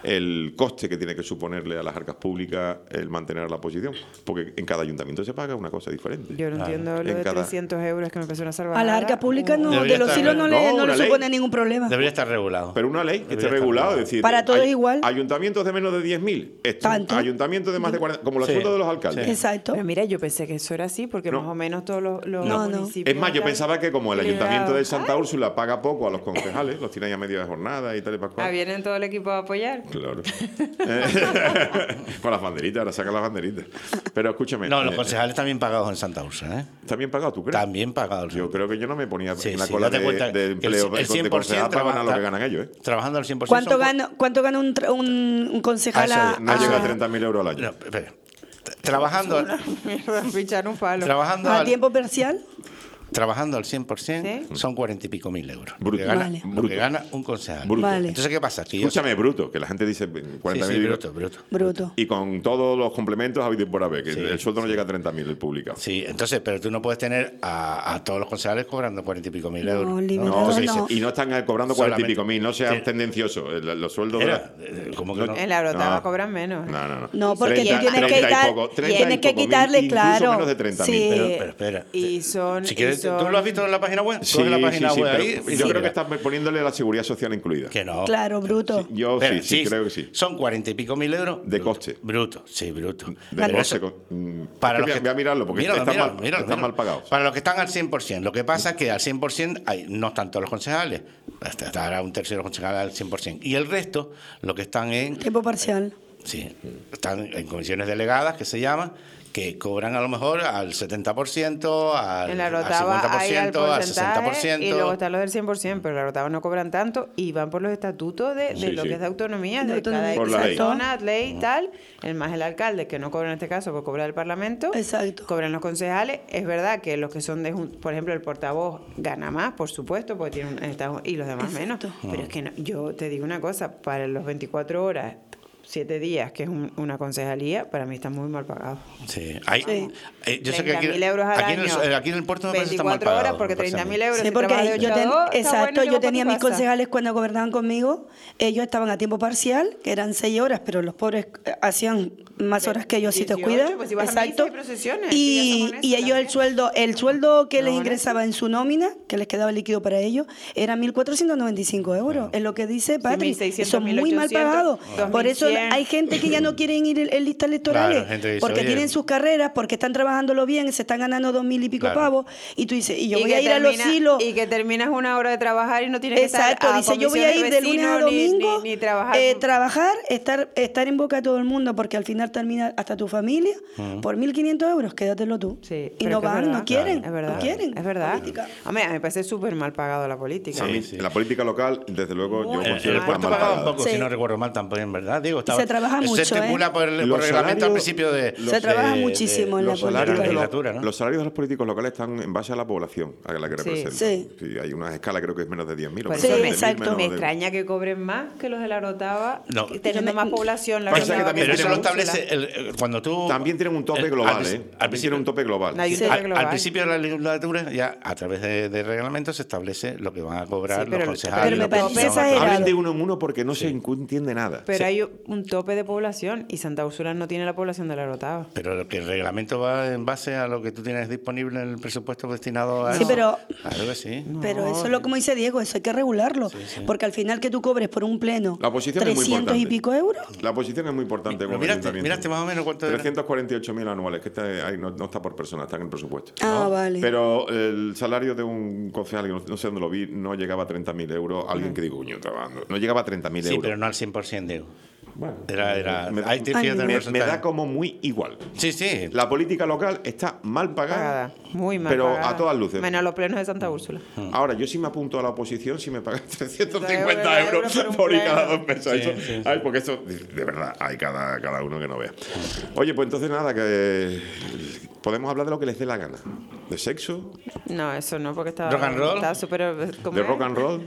el coste que tiene que suponerle a las arcas públicas el mantener a la oposición? Porque en cada ayuntamiento se paga una cosa diferente.
Yo no entiendo lo
En
de
cada-
300 euros que me empezó una salvajada.
A las arcas públicas no,
Debería
de los
estar-
hilos no le,
no,
no le
una ley.
supone ningún problema.
Debería estar regulado.
Pero una ley que esté
Debería estar
regulada, es
regulado.
decir,
Para todos igual.
Ayuntamientos de menos de 10.000, esto.
Tanto.
Ayuntamientos de más de 40, como los
Sí.
sueldos de los alcaldes.
Sí.
Exacto.
Pero mira, yo pensé que eso era así, porque
No.
más o menos todos los
No, no.
municipios...
Es más, yo
están
pensaba que como el ayuntamiento de
equilibrados.
Santa Úrsula paga poco a los concejales, los tiene ahí a media jornada y tal y pascual.
Ah, vienen todo el equipo a apoyar.
Claro. Con las banderitas, ahora sacan las banderitas. Pero escúchame.
No, los concejales también pagados en Santa Úrsula, ¿eh?
¿Está bien pagado, tú crees?
También pagados.
Yo creo que yo no me ponía
Sí,
en la
sí,
cola
date cuenta
de
que el
empleo de
100%
concejal para ganar lo que ganan ellos, ¿eh?
Trabajando al 100%.
¿Cuánto gana un concejal
Ah,
a,
eso,
No llega a
a-
30.000 euros al año.
No, espera. Trabajando,
Fichar un palo.
trabajando,
a
al,
tiempo parcial?
trabajando al 100%
¿Sí?
son 40 y pico mil euros.
Bruto.
Lo que gana,
Vale.
lo que gana un concejal.
Bruto.
Vale.
Entonces, ¿qué pasa? Que yo-
Escúchame, bruto, que la gente dice 40.000
Sí, sí, bruto, bruto.
Bruto.
Y con todos los complementos habido por haber, que
Sí,
el sueldo no llega a 30.000 el publicado.
Sí, entonces, pero tú no puedes tener a todos los concejales cobrando 40 y pico mil
No,
euros.
liberado
No,
Entonces,
no.
y no están cobrando 40 y pico mil, no sean
Sí.
tendenciosos. Los sueldos de
Era, ¿cómo que no?
En la Rotava
No.
cobran menos.
No.
No, porque
30,
tú tienes que
30 y
quitar,
poco, 30 y
tienes que
poco mil,
quitarle,
incluso
claro.
menos de 30.000.
Sí.
Pero espera.
Y son...
Si quieres,
y son-
¿tú lo has visto en la página web?
Sí,
Coge la página
sí,
web
pero
ahí. y
yo
lo
creo que
mira.
estás poniéndole la seguridad social incluida.
Que no.
Claro, bruto.
Yo
Espera,
sí, creo que sí.
Son 40 y pico mil euros.
De
bruto.
coste.
Bruto, sí, bruto.
De
Pero
coste,
eso-
para
los
voy a mirarlo, porque
Míralo,
están,
míralo,
mal,
míralo,
están
míralo.
mal pagados.
Para los que están al 100%. Lo que pasa es que al 100% no están todos los concejales. Estará un tercio de los concejales al 100%. Y el resto, lo que están en...
Tiempo parcial.
Sí, están en comisiones delegadas, que se llama, que cobran a lo mejor al 70%,
En la
al
Rotava hay al
50%, al
porcentaje
60%.
y luego están los del 100%, pero la Rotava no cobran tanto y van por los estatutos de
Sí,
lo
sí.
que es de autonomía,
De
de cada
autonomía.
Por la ley.
persona, ley y tal. El más el alcalde, que no cobra en este caso, porque cobra el Parlamento.
Exacto.
Cobran los concejales. Es verdad que los que son por ejemplo, el portavoz gana más, por supuesto, porque tiene y los demás menos. Pero es que yo te digo una cosa, para los 24 horas, 7 días, que es una concejalía, para mí está muy mal pagado.
Sí.
Yo sé que aquí, 30.000 euros al año,
aquí en el puerto me parece que está mal
24 horas,
pagado,
porque
me parece a mí.
30.000 euros
Sí,
si
porque
trabajas de 8 a 2, está
exacto,
bueno,
yo
llevas
tenía
pa'
mis
tu casa.
concejales cuando gobernaban conmigo, ellos estaban a tiempo parcial, que eran 6 horas, pero los pobres hacían más horas que ellos si te
18,
cuidan.
pues si vas a
Exacto.
misa y procesiones, aquí ya somos
Y
honestos
ellos
también.
el sueldo que les
Somos
ingresaba en su nómina, que les quedaba líquido para ellos, era 1.495 euros. Es lo que dice Patri.
1.600,
Eso es muy mal
1.800,
pagado. Por eso
2.100.
hay gente que ya no quieren ir en listas electorales,
Claro, gente que dice,
porque
oye,
tienen sus carreras, porque están trabajándolo bien, se están ganando 2.000 y pico
Claro.
pavos, y tú dices, y yo
Y
voy
que
a ir a los
termina-
hilos.
Y que terminas una hora de trabajar y no tienes
Exacto,
que estar a
dice yo voy a ir
comisiones
de lunes a
vecinos,
domingo,
ni trabajar.
trabajar, estar en boca de todo el mundo, porque al final termina hasta tu familia, por 1.500 euros, quédatelo tú.
Sí,
Y
pero
no
es que es
van,
verdad.
no quieren,
Es verdad,
no quieren.
es verdad.
Política.
Hombre, a mí me parece súper mal pagado la política.
A mí,
sí.
la política local, desde luego, yo
Muy
En
considero
el
que
puerto
está mal
pagaba un
pagada.
poco,
Sí.
si no recuerdo mal también, ¿verdad? Digo,
se trabaja mucho,
se estipula
¿eh?
por
Los
reglamento al
salarios-
principio de...
Se trabaja muchísimo en la
Los salarios,
política.
de los,
legislatura, ¿no?
los salarios de los políticos locales están en base a la población a la que
Sí.
representan.
Sí.
Sí, hay una escala, creo que es menos de 10.000.
Por
o
eso
menos de
me,
10.000,
exacto.
menos
me
de-
extraña que cobren más que los de la Rotava,
No.
teniendo más población. La
Pasa que
Rotava
también
Pero eso
tiene
lo
un-
establece cuando tú...
También tienen un tope
al
global,
princi-
¿eh? También tienen un tope global.
Hay un tope
Al
global.
principio de la legislatura, ya a través de reglamentos se establece lo que van a cobrar
Sí, pero-
los concejales.
pero me
lo que
parece
van a cobrar.
exagerado.
Hablen de uno en uno porque no se entiende nada.
Pero hay un tope de población y Santa Úrsula no tiene la población de la Rotava.
Pero lo que el reglamento va en base a lo que tú tienes disponible en el presupuesto destinado a
Sí,
eso.
pero-
Claro que sí.
Pero eso es lo como dice Diego, eso hay que regularlo, porque al final que tú cobres por un pleno
La oposición es muy
300 y
importante.
pico euros.
La posición es muy importante.
Pero
como
miraste
ayuntamiento.
más o menos cuánto era.
348.000 anuales, que ahí no está por persona, está en el presupuesto.
Ah, vale.
Pero el salario de un concejal, que no sé dónde lo vi, no llegaba a 30.000 euros. Alguien que digo, coño, trabajando. No llegaba a 30.000
Sí,
euros.
pero no al 100%, Diego.
Bueno,
Era,
me,
ahí te fijas del
me
porcentaje.
da como muy igual.
Sí, sí.
La política local está mal pagada,
Muy mal
pero
pagada.
a todas luces.
Menos los plenos de Santa Úrsula.
Ahora, yo sí me apunto a la oposición si me pagan 350
euros
euros
por un
por cada
pleno.
2 meses. Eso- ay, porque eso, de verdad, hay cada uno que no vea. Oye, pues entonces nada, que podemos hablar de lo que les dé la gana. De sexo,
No, eso no, porque está
Rock and roll.
Está súper... ¿cómo
de
es?
rock and roll.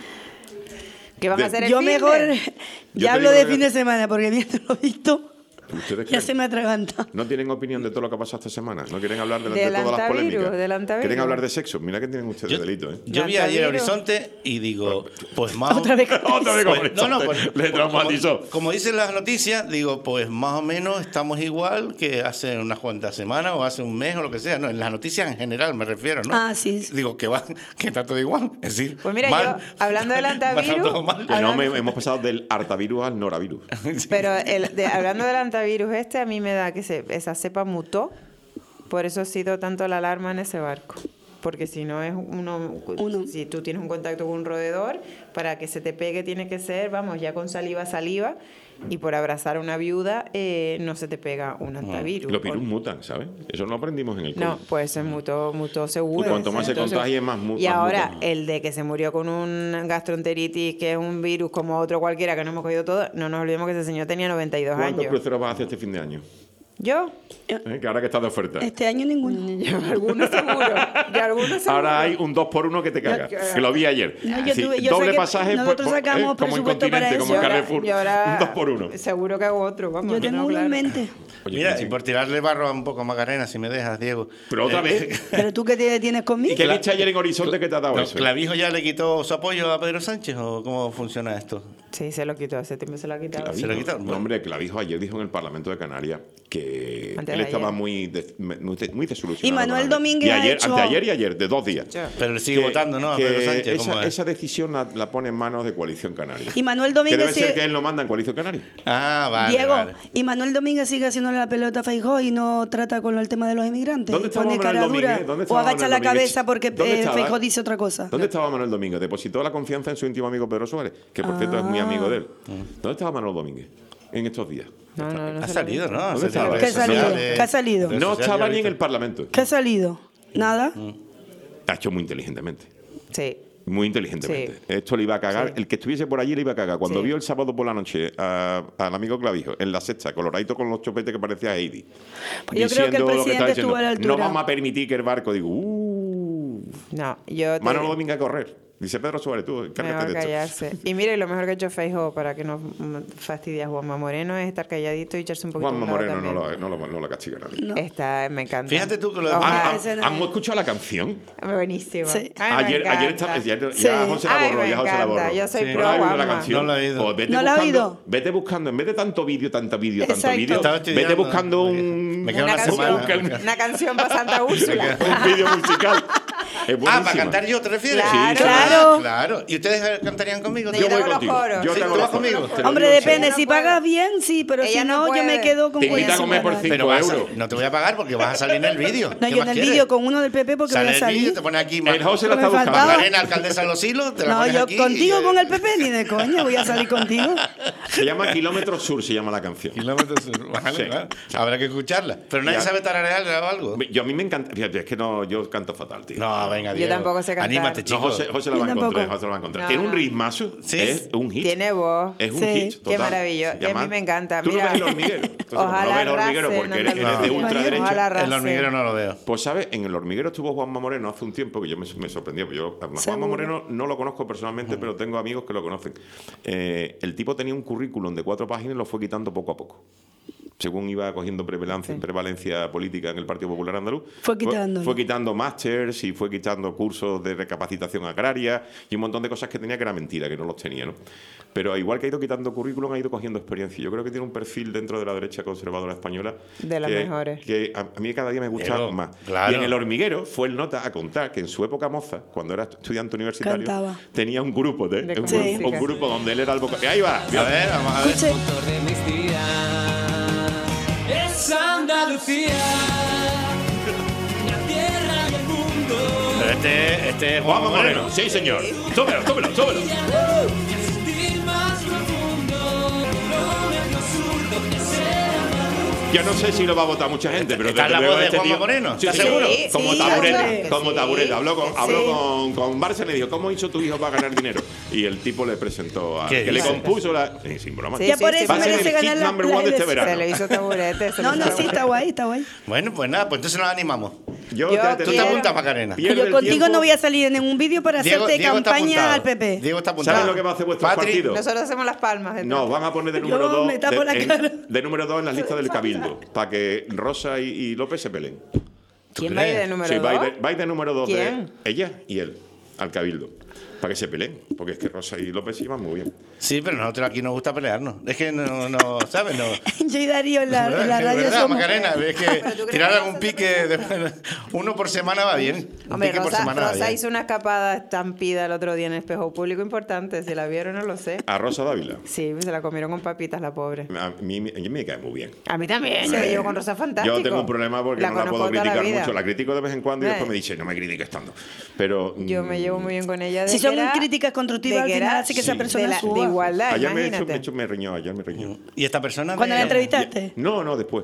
¿Qué van a hacer el
Yo
fin de?
mejor
Yo
ya
te
hablo
digo
de
que-
fin de semana, porque viéndolo visto,
¿Ustedes
ya
creen?
se me atraganta.
¿No tienen opinión de todo lo que ha pasado esta semana? ¿No quieren hablar de
Del
todas las
antivirus,
polémicas?
del antivirus.
¿Quieren hablar de sexo? Mira que tienen ustedes delito, ¿eh?
Yo vi ayer
Lanzavirus.
Horizonte y digo, pues más
Otra vez.
Otra vez con
Pues, no, no,
Horizonte.
pues,
Le traumatizó.
como dicen las noticias, digo, pues más o menos estamos igual que hace unas cuantas semanas o hace un mes o lo que sea. No, en las noticias en general me refiero, ¿no?
Ah, sí.
Digo, que está todo igual. Es decir,
Pues mira,
mal.
yo, hablando del
Va
antivirus,
todo mal.
Que no, hemos pasado del artavirus al noravirus.
pero hablando del antivirus a mí me da que esa cepa mutó, por eso ha sido tanto la alarma en ese barco. Porque si no es uno, si tú tienes un contacto con un roedor, para que se te pegue tiene que ser, vamos, ya con saliva, y por abrazar a una viuda no se te pega un antivirus.
Los virus mutan, ¿sabes? Eso no lo aprendimos en el cole.
No, pues se mutó seguro.
Y cuanto más se
Entonces,
contagie, más
Y ahora,
mutan.
el de que se murió con un gastroenteritis, que es un virus como otro cualquiera que no hemos cogido todo, no nos olvidemos que ese señor tenía 92
¿Cuántos
años.
cruceros vas a hacer este fin de año?
¿Yo?
Que ahora que está de oferta.
Este año ninguno.
Yo algunos seguro. Yo algunos seguro.
Ahora hay un 2x1 que te cagas. Que lo vi ayer.
No, yo
Sí,
tuve- yo
doble
sé que
pasaje
nosotros sacamos
como en
presupuesto para
Continente, como en
eso.
Carrefour.
Y ahora
Un 2x1.
seguro que hago otro, vamos.
Yo tengo
no,
uno
claro.
en mente.
Oye,
Mira,
sí.
y por tirarle barro a un poco a Macarena, si me dejas, Diego.
Pero otra vez.
Pero tú qué tienes conmigo.
¿Y qué viste ayer en Horizonte que te ha dado
No,
eso?
¿Clavijo ya le quitó su apoyo a Pedro Sánchez o cómo funciona esto?
Sí, se lo quitó, hace tiempo se lo ha quitado.
Se lo quitó.
No, hombre, Clavijo ayer dijo en el Parlamento de Canarias que
Antes
él
de
estaba
ayer.
muy desilusionado.
Y Manuel
con la-
Domínguez
y
ha
ayer,
hecho-
anteayer y ayer, de 2 días.
Pero le sigue votando, ¿no? A
que
Pedro Sánchez. ¿cómo es?
esa decisión la pone en manos de Coalición Canaria.
Y Manuel
Que debe
Domínguez
ser
sigue-
que él lo manda en Coalición Canaria.
Ah, vale.
Diego,
vale.
y Manuel Domínguez sigue haciéndole la pelota a Feijóo y no trata con el tema de los inmigrantes.
¿Dónde
Y
estaba
pone
Manuel
cara
Domínguez?
dura
¿Dónde
o
estaba
agacha
Manuel
la
Domínguez?
cabeza porque
¿Dónde estaba?
Feijóo dice otra cosa.
¿Dónde estaba Manuel Domínguez? Depositó la confianza en su íntimo amigo Pedro Suárez, que por cierto es muy amigo de él. ¿Dónde estaba Manuel Domínguez en estos días?
No
Ha
se
salido,
lo he
¿no?
¿Dónde estaba?
¿Qué ha salido?
Sociales.
¿Qué ha salido?
No estaba ni en el Parlamento.
¿Qué ha salido? Nada.
Ha hecho muy inteligentemente.
visto. Sí.
Muy inteligentemente.
Sí.
Esto le iba a cagar.
Sí.
El que estuviese por allí le iba a cagar. Cuando
Sí.
vio el sábado por la noche al amigo Clavijo en la sexta, coloradito con los chopetes que parecía Heidi.
Pues yo creo que el
diciendo lo
presidente
estaba
estuvo a la
diciendo,
altura.
no vamos a permitir que el barco, digo,
No, yo te...
Manolo Domínguez a correr. Dice Pedro Suárez, tú, encárgate
Mejor
de esto.
callarse. Y mire, lo mejor que ha hecho Feijóo para que no fastidie a Juanma Moreno es estar calladito y echarse un poquito
Juanma
a un lado
Moreno
también.
no la castiga nadie.
No.
Me encanta.
Fíjate tú que lo de
Ojalá.
¿Han escuchado la canción?
Buenísimo.
Sí.
Ay, me
Ayer
encanta.
estaba, ya
Sí.
José la
Ay,
borró,
me
ya José la borró.
encanta. Yo soy
Sí.
pro
¿No la has oído la
Juanma.
canción?
No la he oído.
Pues vete
¿No la has
buscando,
oído?
vete buscando, en vez de tanto vídeo,
Exacto.
Estaba
vete
estudiando.
buscando un
Me queda
Una
una
canción,
semana.
una canción para Santa Úrsula.
vídeo musical. Es
Ah, ¿para
buenísima.
cantar yo te refieres?
Claro.
Sí,
Claro.
Claro. ¿Y ustedes cantarían conmigo?
No,
Yo
yo
voy
te hago los
contigo.
coros.
Yo
Sí,
te hago
¿tú
los
vas conmigo?
coros. Te lo
Hombre,
digo en
depende.
serio.
Si
puede.
pagas bien, sí, pero
Ella
si
no
no, yo me
puede.
quedo con
Te
voy
invita a
sin
comer por
pagar.
5
Pero vas a-
euros.
no te voy a pagar porque vas a salir en el vídeo.
No,
¿Qué
yo en
más
el
quieres?
vídeo con uno del PP porque
Sale
voy a
el
salir.
vídeo, te pone aquí
El José la
Me
está buscando.
faltaba.
Magdalena, alcaldesa de los Hilos, te la
No,
pones
yo
aquí
contigo
y-
con el PP ni de coña, voy a salir contigo.
Se llama Kilómetro Sur, se llama la canción.
Kilómetros, vale,
Sí.
claro. Habrá que escucharla. Pero nadie
Ya.
sabe tararear o algo.
Yo a mí me encanta. Fíjate, es que no, yo canto fatal, tío.
No, venga,
Yo
Diego.
tampoco sé cantar.
Anímate,
No,
chico.
José la va a
Yo
encontrar.
tampoco.
José la va a encontrar.
No,
Tiene un
no.
ritmazo.
Sí.
Es un hit.
Tiene voz.
Es un
Sí.
hit.
Qué
Total.
maravilloso. Y a mí me encanta.
Tú
Mira.
lo ves el hormiguero. Entonces, como
Ojalá
no ves el hormiguero
arrase,
porque
no,
eres
no,
de
no.
ultraderecha.
Ojalá arrase.
El hormiguero no lo veo.
Pues, ¿sabes? En el hormiguero estuvo Juanma Moreno hace un tiempo que yo me sorprendió. Porque yo, a Juanma
Seguro.
Moreno no lo conozco personalmente, pero tengo amigos que lo conocen. El tipo tenía un currículum de 4 páginas y lo fue quitando poco a poco. Según iba cogiendo prevalencia política en el Partido Popular Andaluz,
Fue quitándolo.
fue quitando másters y fue quitando cursos de recapacitación agraria y un montón de cosas que tenía que era mentira, que no los tenía, ¿no? Pero igual que ha ido quitando currículum, ha ido cogiendo experiencia. Yo creo que tiene un perfil dentro de la derecha conservadora española
De las mejores.
que a mí cada día me gusta
Pero,
más.
claro.
Y en El Hormiguero fue el nota a contar que en su época moza, cuando era estudiante universitario,
Cantaba.
tenía un grupo
De
un,
música.
grupo, un grupo donde él era el vocal. Ahí va.
A ver, vamos a ver.
Escuche,
de mis días es Andalucía, la tierra y el mundo.
Pero este es
Juanma Moreno. Sí, señor. Tómelo.
Y el sentir más profundo, no es lo surdo que sea.
Yo no sé si lo va a votar mucha gente, pero
¿Está
desde
la
luego
voz de
este
Juanma
tío-
Moreno?
Sí,
¿Estás
sí,
seguro?
Como
Sí,
taburete,
claro.
como
Sí.
taburete. Habló
Sí.
con Barça y le dijo, ¿cómo hizo tu hijo para ganar dinero? Y el tipo le presentó a
¿Qué
que le
dice?
compuso la. Sin broma.
Sí,
ya por
sí,
eso
Va a ser
merece
el
ganar
hit
la
number one de este
elecciones.
verano.
Se le hizo taburete. se le
No,
hizo
no, sí, está guay, está guay.
Bueno, pues nada, pues entonces nos animamos.
Yo
Yo
te-
¿Tú te
Quiero-
apuntas, Macarena?
Pierde
Yo
el
contigo
tiempo.
no voy a salir en ningún vídeo para hacerte
está
campaña
apuntado.
al PP.
Diego está apuntado.
¿Sabes lo que va a hacer vuestro
Patri,
partido?
Nosotros hacemos las palmas. detrás.
No, van a poner de
Yo
número 2
me tapo la cara.
de número 2 en la lista del Cabildo, para que Rosa y López se peleen.
¿Quién va a ir de número
Sí,
2?
va a ir de número 2 de
¿Quién?
ella y él al Cabildo, para que se peleen, porque es que Rosa y López se llevan muy bien.
Sí, pero nosotros aquí nos gusta pelearnos. Es que no ¿sabes? No.
Yo y Darío en la
Es
radio
verdad,
somos...
Macarena, es
¿pero tú
que
crees
tirar
que
algún
Rosa se
pique de uno por semana va bien. Un
Hombre,
pique por
Rosa,
semana va
Rosa
bien.
hizo una escapada estampida el otro día en el espejo público importante. Si la vieron, no lo sé.
A Rosa Dávila,
Sí, se la comieron con papitas, la pobre.
a mí me cae muy bien.
A mí también, yo llevo con Rosa fantástico.
Yo tengo un problema porque no la
conozco
puedo
toda la
criticar
vida.
mucho. La critico de vez en cuando y
Eh.
después me dice, no me critiques tanto. Pero
Yo me llevo muy bien con ella. de
Si
que
son
era-
críticas constructivas,
de
al
que
final
era
hace que esa
sí,
persona
de,
suba.
de igualdad,
ayer
imagínate.
me riñó, ayer me riñó.
¿Y esta persona?
Cuando la
de-
entrevistaste.
No, después.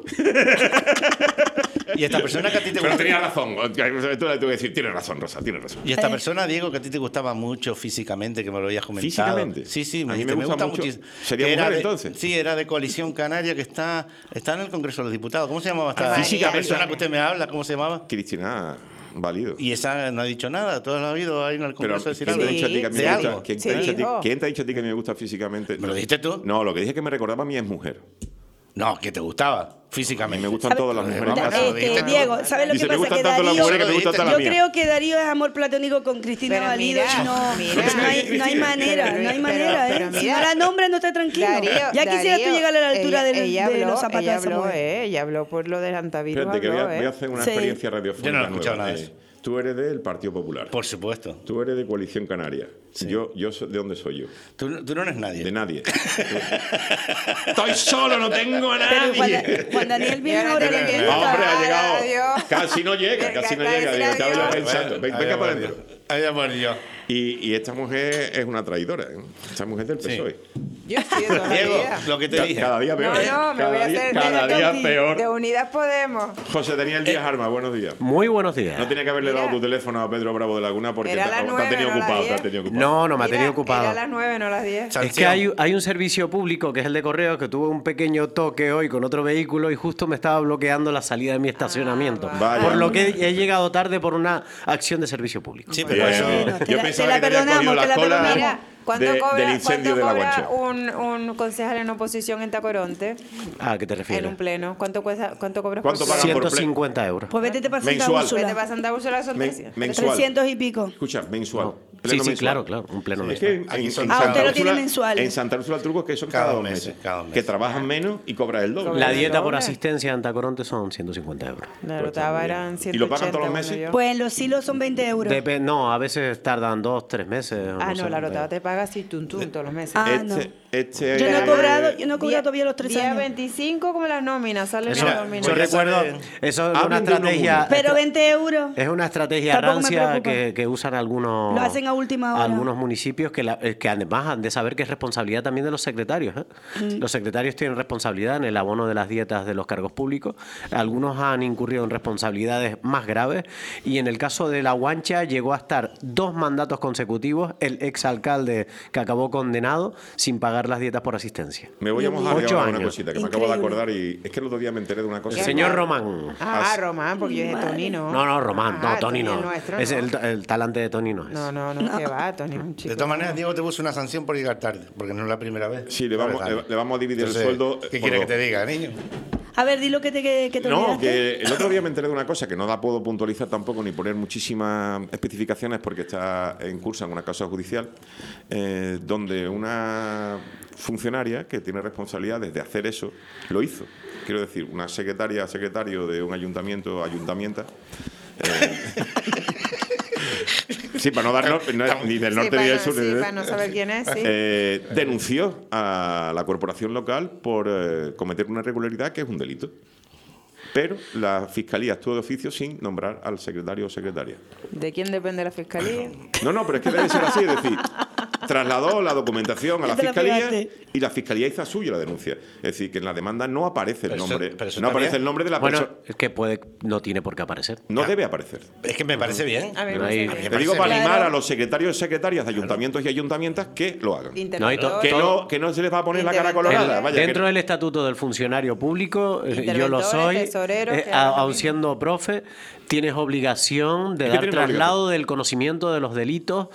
¿Y esta persona que a ti te
Pero
gusta?
tenía razón. Tú le tuve que decir, tienes razón, Rosa, tienes razón.
¿Y esta persona, Diego, que a ti te gustaba mucho físicamente, que me lo habías comentado?
¿Físicamente?
Sí, sí,
A mí me gusta mucho.
muchísimo.
¿Sería
Que era
mujer,
de-
entonces?
Sí, era de Coalición Canaria, que está en el Congreso de los Diputados. ¿Cómo se llamaba esta
Físicamente.
persona que usted me habla? ¿Cómo se llamaba?
Cristina, válido.
Y esa no ha dicho nada. Toda la vida ahí en el
Pero
Congreso decir
¿quién te
algo.
ha dicho a ti que a mí
¿De
me
algo?
gusta? ¿Quién
Sí,
te ha dicho a ti-
dijo.
quién te ha dicho a ti que me gusta físicamente?
¿Me lo dijiste tú?
No, lo que dije es que me recordaba a mí es mujer.
No, que te gustaba
A mí
físicamente.
me gustan todas las mujeres.
Vamos,
casi.
lo dijiste tú.
Diego, ¿sabes lo
Dice,
que
me
pasa?
gustan
Que
tanto las
Darío,
mujeres que me gustan todas las
yo
mías.
creo que Darío es amor platónico con Cristina
Pero
Valido
mira,
y no,
mira.
no hay manera, no hay manera,
pero
Si
mira.
no la nombra, no está tranquilo. ya quisieras tú llegar a la altura de los zapatos de esa mujer.
Ella habló por lo del antavirus.
Espérate, que
habló,
voy a hacer una
Sí.
experiencia radiofónica
Yo no he escuchado
nueva.
nada de eso.
Tú eres del Partido Popular.
Por supuesto.
Tú eres de Coalición Canaria. Yo ¿de dónde soy yo?
Tú no eres nadie.
De nadie. Estoy solo, no tengo a
Pero
nadie.
Juan Daniel viene
Yo no
ahora
te
de
lo
qué
entiendo.
Hombre, ha llegado.
Adiós.
Casi no llega, casi no
Venga,
llega. Digo, estaba yo
adiós.
pensando. Venga para adentro.
Allá por yo.
Y esta mujer es una traidora. ¿eh? Esta mujer del
Sí.
PSOE.
Yo sí, de toda la
Diego,
vida.
lo que te dije.
Cada día peor.
No, me voy a hacer
cada día
de
peor.
Unidas Podemos.
José Daniel Díaz Arma, buenos días.
Muy buenos días.
No tenía que haberle dado
Mira.
tu teléfono a Pedro Bravo de Laguna porque te
Era las
ha
9,
tenido
no las
ocupado.
10.
Te ha tenido ocupado.
No me ha
Mira,
tenido ocupado.
Era a las 9, no a las 10.
Es que hay un servicio público que es el de correos que tuve un pequeño toque hoy con otro vehículo y justo me estaba bloqueando la salida de mi estacionamiento.
vale.
Por lo que he llegado tarde por una acción de servicio público.
Sí, pero eso...
Bueno,
Yo
te
pensaba
la
que te había
perdonamos,
cogido
te la
la cola
perdonamos.
Mira, ¿cuánto
del
cobra,
incendio de la
cobra
Guancha.
un concejal en oposición en Tacoronte?
¿A qué te
En
refieres?
un pleno. ¿Cuánto cobras
¿Cuánto
por
pagan
pleno?
por
150 euros.
Pues vete para Santa
Mensual.
Úrsula.
Vete para Santa Úrsula, son 300.
mensual.
300 y pico.
Escucha, mensual.
Sí,
Pleno
sí,
mensual.
claro, un pleno
Es
mensual.
que
Aquí son-
Ah, usted lo
Úrsula-
tiene mensual.
En Santa Úrsula el truco es que son
Cada
cada 2
dos
meses.
meses, cada mes.
Que trabajan menos y cobras el doble.
La
Doble.
dieta por asistencia en Tacoronte son 150 euros.
La rotaba eran 180.
¿Y lo pagan todos los
cuando
meses?
yo-
Pues en los silos son 20 euros.
No, a veces tardan 2, 3 meses.
Ah,
sé,
no, la rotaba
pero-
te paga así todos los meses.
Ah, no. Yo no he cobrado todavía los 3
Día
años.
25 como las nóminas, salen
Eso,
las nóminas.
yo
ya
recuerdo,
saben.
eso es una
Hablen de uno
estrategia.
Pero 20 euros.
Es una estrategia
Tampoco me
rancia
preocupa.
que usan algunos.
Lo hacen a última hora.
Algunos municipios que además han de saber que es responsabilidad también de los secretarios. ¿eh? Los secretarios tienen responsabilidad en el abono de las dietas de los cargos públicos. Algunos han incurrido en responsabilidades más graves. Y en el caso de La Guancha llegó a estar 2 mandatos consecutivos el exalcalde que acabó condenado sin pagar las dietas por asistencia.
Me voy a mojar de
8
ahora una
años.
cosita que me acabo de
Increíble.
acordar y es que el otro día me enteré de una cosa.
El señor Román.
Ah, Román, porque yo dije Tony, ¿no?
No, Román, no,
Ah,
Tony no.
es nuestro,
Es
¿no?
el talante de Tony no es.
No, que va, Tony es un chico.
De todas maneras, Diego te puso una sanción por llegar tarde, porque no es la primera vez.
Sí, le vamos a dividir
Entonces,
el sueldo.
¿Qué
por
quieres que
dos.
te diga, niño?
A ver, di lo que te
No,
olvidaste.
que el otro día me enteré de una cosa que no la puedo puntualizar tampoco ni poner muchísimas especificaciones porque está en curso en una causa judicial donde una funcionaria que tiene responsabilidades de hacer eso lo hizo. Quiero decir, una secretario de un ayuntamienta. Sí, para no darnos ni del norte ni del sur.
Sí, para no saber quién es, sí.
Denunció a la corporación local por cometer una irregularidad que es un delito. Pero la fiscalía actuó de oficio sin nombrar al secretario o secretaria.
¿De quién depende la fiscalía?
No, pero es que debe ser así, es decir, trasladó la documentación a la
Te la
fiscalía
pegaste.
y la fiscalía hizo suya la denuncia. Es decir, que en la demanda no aparece el
Pero eso-
nombre,
pero eso
no aparece
también-
el nombre de la
Bueno,
persona.
es que no tiene por qué aparecer.
No debe aparecer.
Es que me parece bien.
A mí me
Pero ahí-
parece bien.
Te digo para
Claro.
animar a los secretarios y secretarias de ayuntamientos y ayuntamientas que lo hagan.
No, y to-
Que no se les va a poner la cara
Interventores.
colorada. Vaya,
Dentro
que-
del estatuto del funcionario público, yo lo
Interventores,
soy,
tesoreros, que hagan lo
aun
mismo.
siendo profe, tienes obligación de
Es que
dar
tienen
traslado del conocimiento de los delitos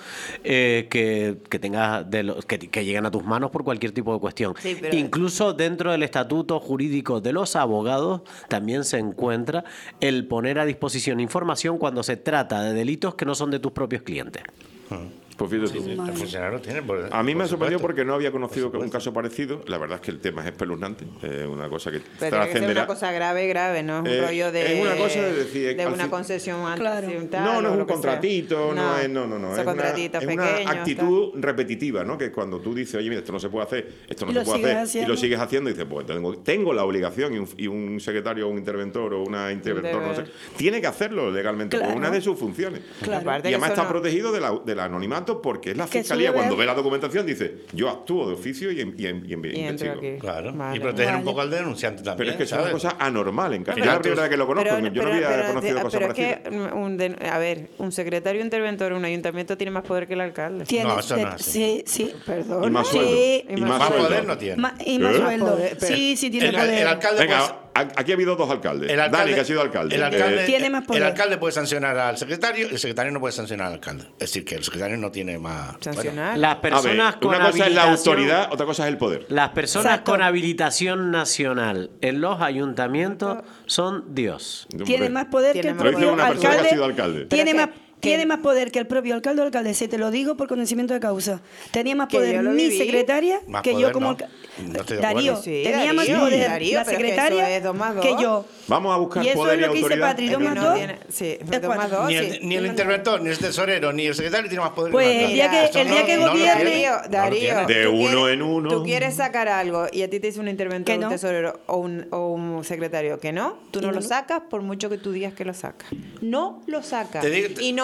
que tengas, que lleguen a tus manos por cualquier tipo de cuestión.
Sí, pero-
Incluso dentro del estatuto jurídico de los abogados también se encuentra el poner a disposición información cuando se trata de delitos que no son de tus propios clientes.
Pues fíjate tú.
El funcionario tiene.
A mí me
por
sorprendió
supuesto.
porque no había conocido un caso parecido. La verdad es que el tema es espeluznante. Una cosa que
Pero tiene que ser
trascenderá.
una cosa grave, no es un rollo de...
es una cosa de decir,
de
al
una
fin-
concesión
Claro.
tal,
No, no
o
es
lo
un
que sea.
contratito, no.
Son
Es
contratitos
una
pequeños.
actitud repetitiva, ¿no? Que cuando tú dices, oye, mira, esto no se puede hacer, esto no
Y
se
lo
puede
sigues
hacer, y
haciendo.
lo sigues haciendo, y dices, pues tengo la obligación, y un secretario o un interventor o una interventor, no sé, tiene que hacerlo legalmente,
Claro.
porque una de sus funciones.
Claro.
Aparte
Y
que
además
eso
está
no-
protegido del anonimato porque es la
Que
fiscalía
sube-
cuando ve la documentación dice, yo actúo de oficio y
Y entro
investigo.
aquí.
Claro.
Vale.
Y proteger un
Vale.
poco al denunciante también.
Pero es que es una
¿sabes?
cosa anormal en Cádiz.
Pero
Es la primera vez que lo conozco, yo no había conocido cosas
pero es
parecidas.
que, a ver, un secretario interventor en un ayuntamiento tiene más poder que el alcalde.
Tienes-
No, eso no es así.
Sí, sí.
Perdón.
Y más sueldo.
Sí.
Y
Más
sueldo.
poder no tiene.
Y más
¿Eh?
sueldo.
Poder, pero-
Sí, sí, tiene
El
poder.
alcalde
Venga,
puede-
aquí ha habido dos alcaldes.
el alcalde-
Dani, que ha sido alcalde.
El alcalde,
Tiene más poder.
El alcalde puede sancionar al secretario y el secretario no puede sancionar al alcalde. Es decir, que el secretario no tiene más.
Sancionar.
Las
A ver,
personas con
una cosa es la
habilitación-
autoridad, otra cosa es el poder.
Las personas
Exacto.
con habilitación nacional en los ayuntamientos son Dios.
Tiene más poder que
Tiene
el
más
Lo dice
propio
una persona que ha
alcalde.
sido alcalde.
Tiene
Pero
más,
que-
tiene más poder que el propio alcalde o alcalde. Se te lo digo por conocimiento de causa. Tenía más
Que
poder
yo lo
mi
viví.
secretaria
Más
que
poder,
yo como
no. No estoy de
Darío.
acuerdo.
Sí,
Tenía más
Darío,
poder
Darío,
la
pero es que
secretaria
eso es 2 más 2.
que yo.
Vamos a buscar
Y eso
poder
es
y
lo que dice
autoridad.
Patri,
Es
2
que
más
no
2.
tiene- sí,
es
2 más
4.
2,
Ni
sí.
el, ni el interventor, ni el tesorero, ni el secretario tiene más poder
Pues
que un
el día
alcalde.
que- el día que
Esto no lo
gobierne-
tiene.
Darío,
No lo
Darío,
tiene.
De
tú
uno
quieres-
en uno.
Tú quieres sacar algo y a ti te dice un interventor,
Que no.
un tesorero o un secretario que no, tú
Y
no
no
lo
lo-
sacas por mucho que tú digas que lo sacas. No lo sacas.
Te digo-
Y no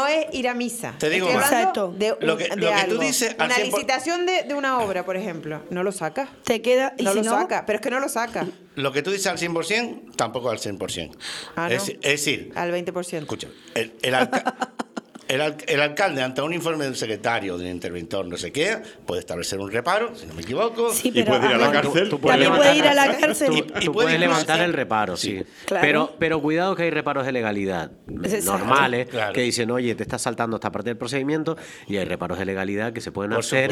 no es ir a misa.
Te digo
Estoy
más.
hablando
Exacto.
de,
Lo que tú
algo.
dices al
Una
100%.
licitación de una obra, por ejemplo, no lo saca.
Te queda. Y
No
si
lo
no,
saca, pero es que no lo saca.
Lo que tú dices al 100%, tampoco al 100%.
Ah, ¿no?
Es decir,
Al 20%.
escucha, el alcalde, ante un informe del secretario, del interventor, no sé qué, puede establecer un reparo, si no me equivoco.
Sí,
Y
pero,
puede ir a la
ver,
cárcel.
También puede ir a la cárcel.
Y
Tú
puede
puedes
incluso
levantar
hacer-
el reparo, sí.
Claro.
Pero cuidado que hay reparos de legalidad
Exacto.
normales
Claro.
que dicen, oye, te estás saltando esta parte del procedimiento, y hay reparos de legalidad que se pueden
Por
hacer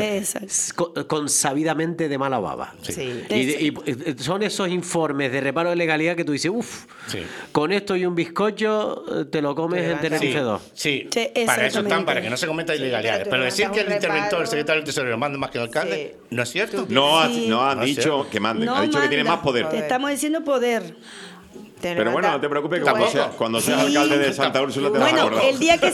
con sabidamente de mala baba.
Sí.
Y son esos informes de reparo de legalidad que tú dices, uff,
Sí.
con esto y un bizcocho te lo comes
Te
en
levantas.
Tenerife 2.
Sí,
Sí,
para eso están,
exactamente.
para que no se cometan ilegalidades.
pero tú
Pero decir
levantas
que el
un
interventor, el
reparo.
secretario del Tesoro, manda más que el alcalde,
Sí.
¿no es cierto?
No,
Sí.
no han
No es
dicho
cierto.
que manden,
No
ha dicho que tiene
manda.
más poder.
Te estamos diciendo poder.
Pero bueno, no te preocupes, que
Tampoco.
cuando seas
Sí.
alcalde de Santa Úrsula te vas a
Bueno,
acordar.
el día que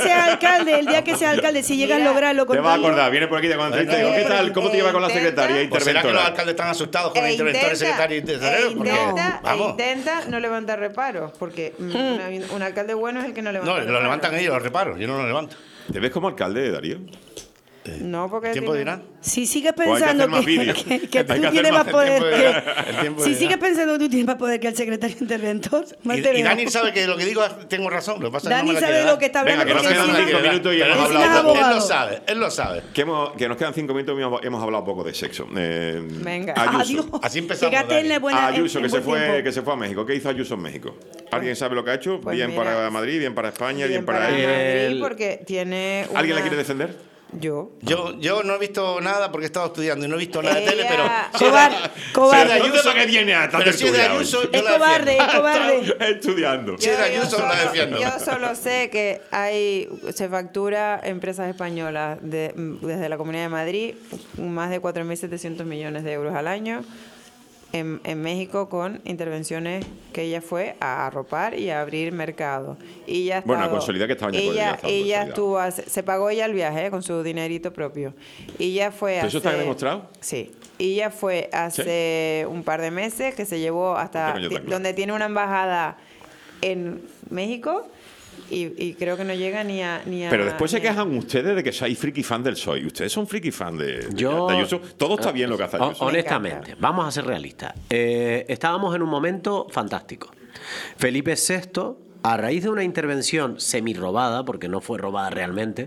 sea alcalde, si llegas a
Mira,
lograrlo con
Te vas a
todo-
acordar, viene por aquí de cuando te digo, ¿qué tal? ¿Cómo te lleva con la secretaria
¿O será que los
interventora?
alcaldes están asustados con el interventor, el secretario y el tesorero? Porque, vamos,
intenta no levantar reparos, porque un alcalde bueno es el que no levanta
no, lo
reparos.
levantan ellos los reparos, yo no los levanto.
¿Te ves como alcalde, Darío?
No, porque
¿El tiempo
tiene-
dirá?
Si sigues
O hay que
pensando
hacer más
que,
vídeos.
que
Hay que
tú
hacer
tienes
más,
más
el
poder
tiempo
que...
dirá, el tiempo
Si
dirá.
sigues pensando que tú tienes más poder que el secretario interventor, mal te
Y
veo.
Dani sabe que lo que digo tengo razón, lo que pasa es que
Dani
no me la
sabe
quiere
lo
dar.
que está hablando
Venga, que nos
porque
quedan
encima-
5 minutos y
Pero
hemos
encima es
hablado poco.
abogado.
Él lo sabe.
Que nos quedan 5 minutos y hemos hablado poco de sexo.
Venga.
Ayuso.
Adiós.
Así empezamos,
Llegaste en
Dani.
la buena,
Ayuso,
en
que se
buen tiempo.
fue a México. ¿Qué hizo Ayuso en México? ¿Alguien sabe lo que ha hecho?
Pues
bien
mira,
para Madrid, bien para España, bien para
Madrid,
El-
porque tiene
¿Alguien la
una-
quiere defender?
Yo.
Yo no he visto nada porque he estado estudiando y no he visto nada de tele, pero...
Ella-
si es de-
Cobarde.
si es de
Entonces, ¿para qué viene a esta
Pero si es de
tertulia hoy?
Ayuso, yo
Es
la
cobarde,
defiendo.
es cobarde.
Estudiando.
Sí, de Ayuso la defiendo.
Yo solo sé que se factura empresas españolas desde la Comunidad de Madrid más de 4.700 millones de euros al año en México con intervenciones que ella fue a arropar y a abrir mercado. Y ya
Bueno, a consolidar que España podría
ella,
estar
ella
consolidada.
estuvo, se pagó ella el viaje con su dinerito propio. Y ya fue
¿Pero eso está
hace-
demostrado?
Sí. Y ya fue hace un par de meses que se llevó hasta
Coño, está claro.
donde tiene una embajada en México y creo que no llega ni a...
Pero después se
ni a-
quejan ustedes de que sois friki fan del PSOE. ¿Ustedes son friki fan de
Yo,
Ayuso? Todo está bien lo que hace Ayuso.
Honestamente, vamos a ser realistas. Estábamos en un momento fantástico. Felipe VI, a raíz de una intervención semi-robada, porque no fue robada realmente,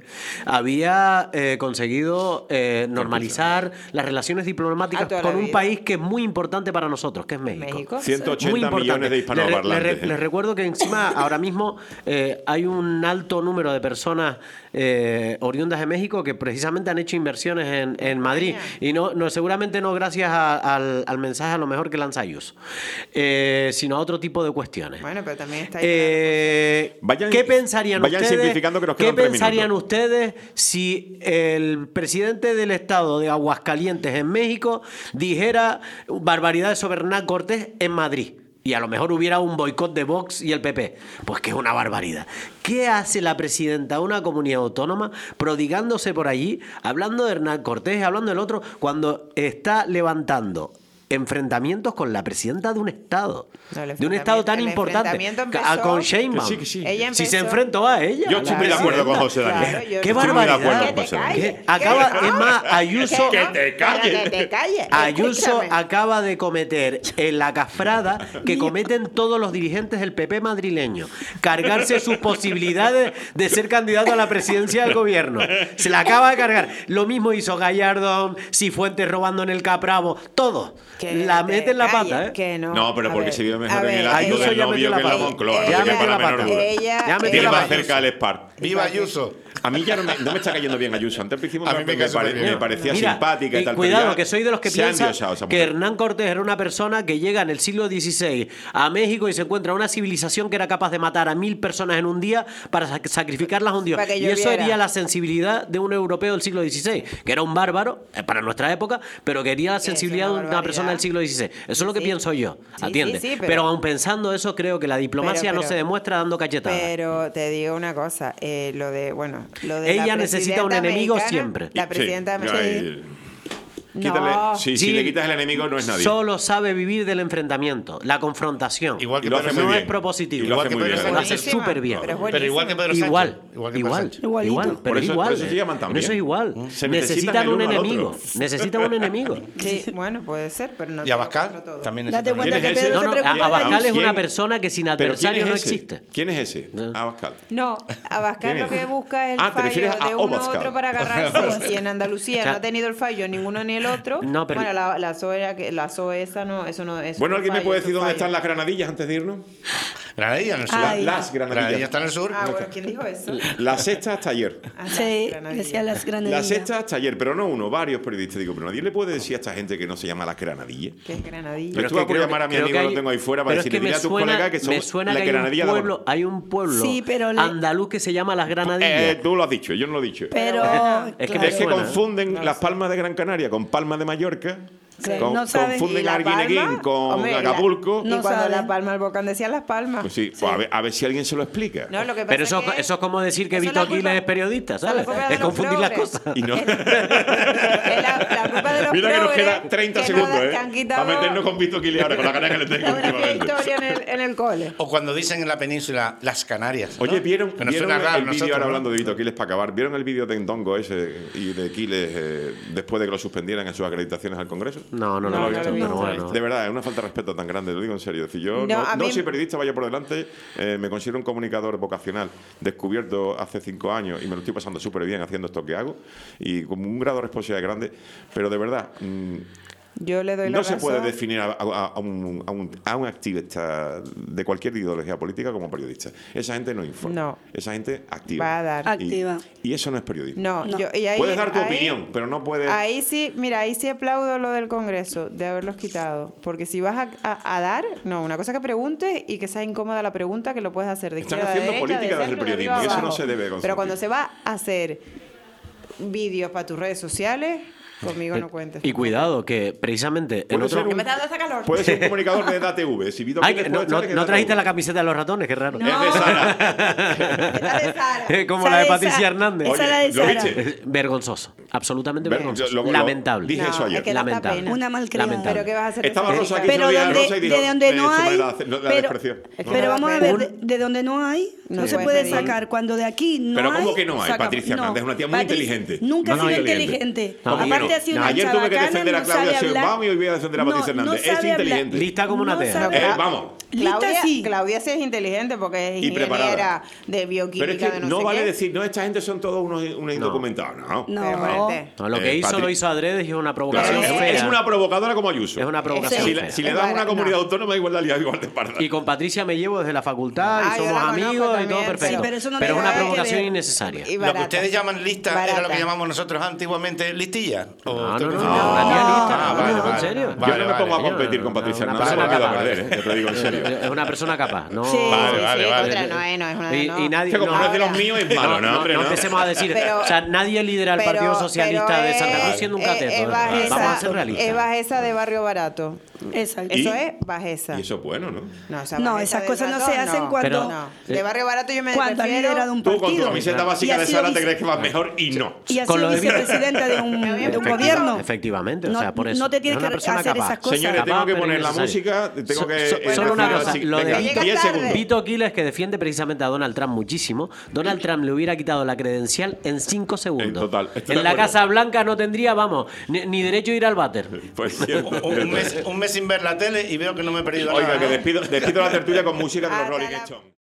había conseguido normalizar las relaciones diplomáticas
A toda
con
la
un
vida.
país que es muy importante para nosotros, que es México.
México.
180
Muy importante.
millones de hispanoparlantes.
Les recuerdo que encima ahora mismo hay un alto número de personas oriundas de México que precisamente han hecho inversiones en Madrid. Y no seguramente no gracias al mensaje a lo mejor que lanza Ayuso, sino a otro tipo de cuestiones.
Bueno, pero también está ahí.
¿Qué pensarían
vayan
ustedes?
simplificando que nos
¿Qué
quedan 3
pensarían
minutos.
ustedes si el presidente del estado de Aguascalientes en México dijera barbaridades sobre Hernán Cortés en Madrid? Y a lo mejor hubiera un boicot de Vox y el PP. Pues que es una barbaridad. ¿Qué hace la presidenta de una comunidad autónoma prodigándose por allí, hablando de Hernán Cortés, hablando del otro, cuando está levantando enfrentamientos con la presidenta de un estado?
No, el
de un estado tan
el
importante.
enfrentamiento
Con
empezó-
Sheinbaum.
Que sí.
Ella
Si se
empezó-
enfrentó a ella.
Yo
a la
estoy muy de acuerdo con
presidenta.
José Daniel.
Claro, yo
¡Qué
estoy muy de
barbaridad!
acuerdo con
Que
José
te
Daniel.
calles.
Acaba,
Que
es
no.
más, Ayuso,
Que no.
te calles.
Pero que te calles.
Ayuso
Escúchame.
acaba de cometer en la cafrada que cometen todos los dirigentes del PP madrileño. Cargarse sus posibilidades de ser candidato a la presidencia del gobierno. Se la acaba de cargar. Lo mismo hizo Gallardón, Cifuentes robando en el Capravo. Todo.
Que
La
te
mete en la
calles,
pata, ¿eh?
Que no.
No, pero
A
porque
ver,
se vive
a
mejor en
ver,
el acto
Ayuso
del
ya
novio
metió la
que en la
pata.
Moncloa.
Ya
No
metió
para
la
menor
pata.
duda.
Ella-
metió
Tiene
la
más
pata.
cerca el Spar.
Viva Ayuso.
A mí ya no me está cayendo bien Ayuso. Antes al principio
A mí me cae súper bien.
me parecía
Mira,
simpática y tal. pero
cuidado,
ya
que soy de los que
se han
piensan
endiosado esa
que
mujer.
Hernán Cortés era una persona que llega en el siglo XVI a México y se encuentra una civilización que era capaz de matar a 1000 personas en un día para sacrificarlas a un dios.
Para que
Y eso
lloviera.
sería la sensibilidad de un europeo del siglo XVI, que era un bárbaro para nuestra época, pero quería la
Es
sensibilidad
una
de una persona del siglo XVI. Eso es lo que
Sí.
pienso yo,
Sí,
atiende.
sí, sí,
pero aun pensando eso, creo que la diplomacia no se demuestra dando cachetadas.
Pero te digo una cosa, lo de
Ella
la
necesita un
presidenta
enemigo
mexicana,
siempre.
La presidenta
Sí,
mexicana.
ahí-
No.
Si
Sí,
le quitas el enemigo, no es nadie.
Solo sabe vivir del enfrentamiento, la confrontación.
Igual que
Y lo
Pedro
hace muy
no
bien.
es propositivo.
Y lo hace muy bien,
Pedro
además.
Lo hace
Buenísima,
súper bien.
pero es
Pero igual que Pedro
Igual,
Sánchez. Igual que Pedro
igual,
Sánchez.
Igualito.
pero
Por eso
igual.
se llaman tan
En eso es
bien.
igual.
Se necesitan
Necesitan
el
un
uno al
enemigo.
otro.
Necesitan un enemigo.
Sí, bueno, puede ser, pero no.
Y
todo
Abascal
contra todo.
también
Date
necesita
cuenta
¿Quién
que
es ese?
Pedro se
No,
preocupa.
Abascal es
¿Quién?
una persona que sin
¿Pero quién
adversario
es
no
ese?
existe.
¿Quién es ese? Abascal.
No, Abascal
¿Quién
lo
es?
que busca es el
Ah, ¿te
fallo
refieres a
de uno u
Abascal?
otro para agarrarse. Y en Andalucía
O sea,
no ha tenido el fallo ni uno ni el otro.
No, pero-
Bueno, la SOE esa no, eso no es.
Bueno,
un
¿alguien me
fallo,
puede
es
decir
un
dónde
fallo.
están las granadillas antes de irnos?
Granadilla en el sur.
Ay.
Las
Granadilla
granadillas.
está en el sur.
Ah, bueno, ¿quién dijo eso?
La sexta hasta ayer.
Ah, las
Sí,
granadillas.
decía las
La
granadillas.
sexta hasta ayer, pero no uno, varios periodistas. Digo, pero nadie le puede decir a esta gente que no se llama las granadillas.
¿Qué es granadilla?
Pero estuve por llamar a mi amigo, lo tengo ahí fuera, para
pero es
decirle,
que
dile a tus colegas que son
me suena
la
que
granadilla de abajo.
hay un pueblo
Sí, pero
andaluz que se llama Las Granadillas.
Tú lo has dicho, yo no lo he dicho.
Pero,
Es que
claro,
Es que
suena,
confunden las palmas de Gran Canaria con palmas de Mallorca.
Claro, no saben.
Confunden
¿Y La
Arguineguín
Palma?
con
Hombre,
Acapulco.
Y
No
cuando
saben.
La Palma al volcán decían Las Palmas.
Pues sí, pues a ver si alguien se lo explica.
No, lo que pasa
Pero eso,
es que
eso es como decir que
eso
Vito
es la culpa-
Aquiles es periodista,
eso es la
¿sabes?
culpa de
Es
los
confundir las
progres.
cosas.
Y no.
Es la culpa de los
Mira que nos
progres
queda 30
que
segundos,
que han quitado
para meternos con Vito Aquiles ahora, con la cara que le tengo
la única
últimamente.
historia en el cole.
O cuando dicen en la península las Canarias. ¿no?
Oye, ¿vieron
Que nos
el
suena raro a
vídeo,
nosotros,
ahora
¿no?
hablando de Vito Aquiles para acabar? ¿Vieron el vídeo de Ndongo ese y de Aquiles después de que lo suspendieran en sus acreditaciones al Congreso?
No
No,
lo he
no
visto,
lo he
pero
visto.
bueno.
De verdad, es una falta de respeto tan grande, lo digo en serio. Es decir, yo
No, a
no
mí-
soy periodista, vaya por delante, me considero un comunicador vocacional, descubierto hace 5 años y me lo estoy pasando súper bien haciendo esto que hago y con un grado de responsabilidad grande, pero de verdad,
Yo le doy la
no se
razón.
puede definir a un activista de cualquier ideología política como periodista. Esa gente no informa.
No.
Esa gente activa.
Va a dar.
Activa.
Y eso no es periodismo.
No,
No.
y ahí,
Puedes dar tu
ahí-
opinión, pero no puedes...
Ahí sí, mira, ahí sí aplaudo lo del Congreso, de haberlos quitado. Porque si vas a dar, no, una cosa que preguntes y que sea incómoda la pregunta, que lo puedes hacer de
Están
izquierda a
haciendo
derecha,
política
de
desde el
centro, de
periodismo,
arriba
y eso
abajo.
no se debe consentir.
Pero cuando se va a hacer vídeos para tus redes sociales, conmigo no cuentes.
Y cuidado, que precisamente en
Puede
otro...
ser
Que me está dando esta calor.
Puede ser un comunicador de DATV. Si Vito
Ay,
Aquiles
que no,
puede estar,
no-
que
no
DATV.
trajiste la camiseta de los ratones, qué raro.
Es de Sara.
Esta de Sara.
Como
Esa
la de
de
Patricia
Sa-
Hernández.
esa
Oye,
la de
¿lo
Sara.
viste?
Vergonzoso, absolutamente
Ver-
vergonzoso.
lo-
Lamentable.
dije eso ayer.
es que da
Lamentable.
pena.
Una malcriada.
Lamentable.
Pero ¿qué vas a hacer?
Estaba Rosa aquí,
Pero
se lo dije a
donde,
Rosa y dijo,
de donde no
se me
hay,
la
pero,
despreció.
pero vamos a ver,
Un-
de donde no hay,
No
no se
puedes
puede
pedir.
sacar. Cuando de aquí no
Pero
hay,
¿cómo que no hay?
saca-
Patricia Hernández es una tía muy inteligente.
Nunca ha
No, no,
sido
inteligente.
inteligente.
No,
¿Cómo que
Aparte
no?
ha sido una
Ayer tuve que
chabacana,
defender a
no
Claudia
sabe hablar.
Sheinbaum y hoy voy a defender a Patricia
No, no
Hernández. Es
sabe hablar.
inteligente.
Lista como una
No
tela.
sabe hablar.
Vamos.
Lista sí.
Claudia sí es inteligente porque es
Y preparada.
ingeniera de bioquímica
Pero es que
de no,
no
sé
vale
qué.
decir, no, esta gente son todos unos indocumentados. No.
No.
Pero fuerte.
No, lo que hizo
Patri-
lo hizo adrede y es una
Claro,
provocación fea.
es una provocadora como Ayuso.
Es una provocación
Si
fea.
le, si le
Es
dan una
barato,
comunidad
no.
autónoma, igual la liga igual de parda.
Y con Patricia me llevo desde la facultad
Ah,
y
yo
somos
la conozco
amigos y todo
también,
perfecto.
sí, pero eso no
es
tiene
una
nada que
provocación
ver.
innecesaria.
Y
Lo que
barata.
ustedes llaman lista era lo que
Barata.
llamamos nosotros antiguamente listilla. ¿O
No,
estoy
no, no,
confundido?
una tía lista.
Ah, vale,
No,
vale.
en serio.
Yo no me pongo a
vale.
competir con Patricia
Una
Hernández, se me
persona
queda a
capaz.
perder, te lo digo en serio.
Es una persona capaz, ¿no?
Sí.
Vale, vale, vale.
Contra, no es una
Y,
no.
y nadie.
Que como no es de los
ahora-
míos, es malo, ¿no, hombre?
No
¿no?
empecemos a decir.
Pero-
o sea, nadie lidera el Partido Socialista de Santa Cruz siendo un cateto.
Es bajeza,
Vamos a ser realistas.
es bajeza de barrio barato.
Exacto.
Eso es bajeza.
Y eso es bueno, ¿no?
esa
No,
bajeza
esas
del
cosas no
ratón,
se hacen
no.
cuando,
No, de barrio barato yo me
cuando ha
refiero...
liderado un
Tú
partido.
con tu camiseta
Y
básica
ha
de
sido
Sara te
vice-
crees que vas mejor y no.
Y ha
Con
sido
lo de-
vicepresidenta de un gobierno.
Efectivamente, o
No-
sea, por eso.
no te tienes
Es una
que
persona
hacer
capaz.
esas cosas.
Señores, tengo
Capaz,
que
pero
poner la
innecesaria.
música. Tengo que.
Solo una cosa.
sí,
Lo de
venga,
Llegas
10
tarde.
segundos.
Vito Aquiles, que defiende precisamente a Donald Trump muchísimo. Donald Trump le hubiera quitado la credencial en 5 segundos.
total, estoy de
En la
acuerdo.
Casa Blanca no tendría, vamos, ni derecho a ir al váter.
Pues cierto.
Un mes sin ver la tele y veo que no me he perdido
Oiga,
nada.
que despido la tertulia con música de los
Hasta
Rolling
la-
Stones.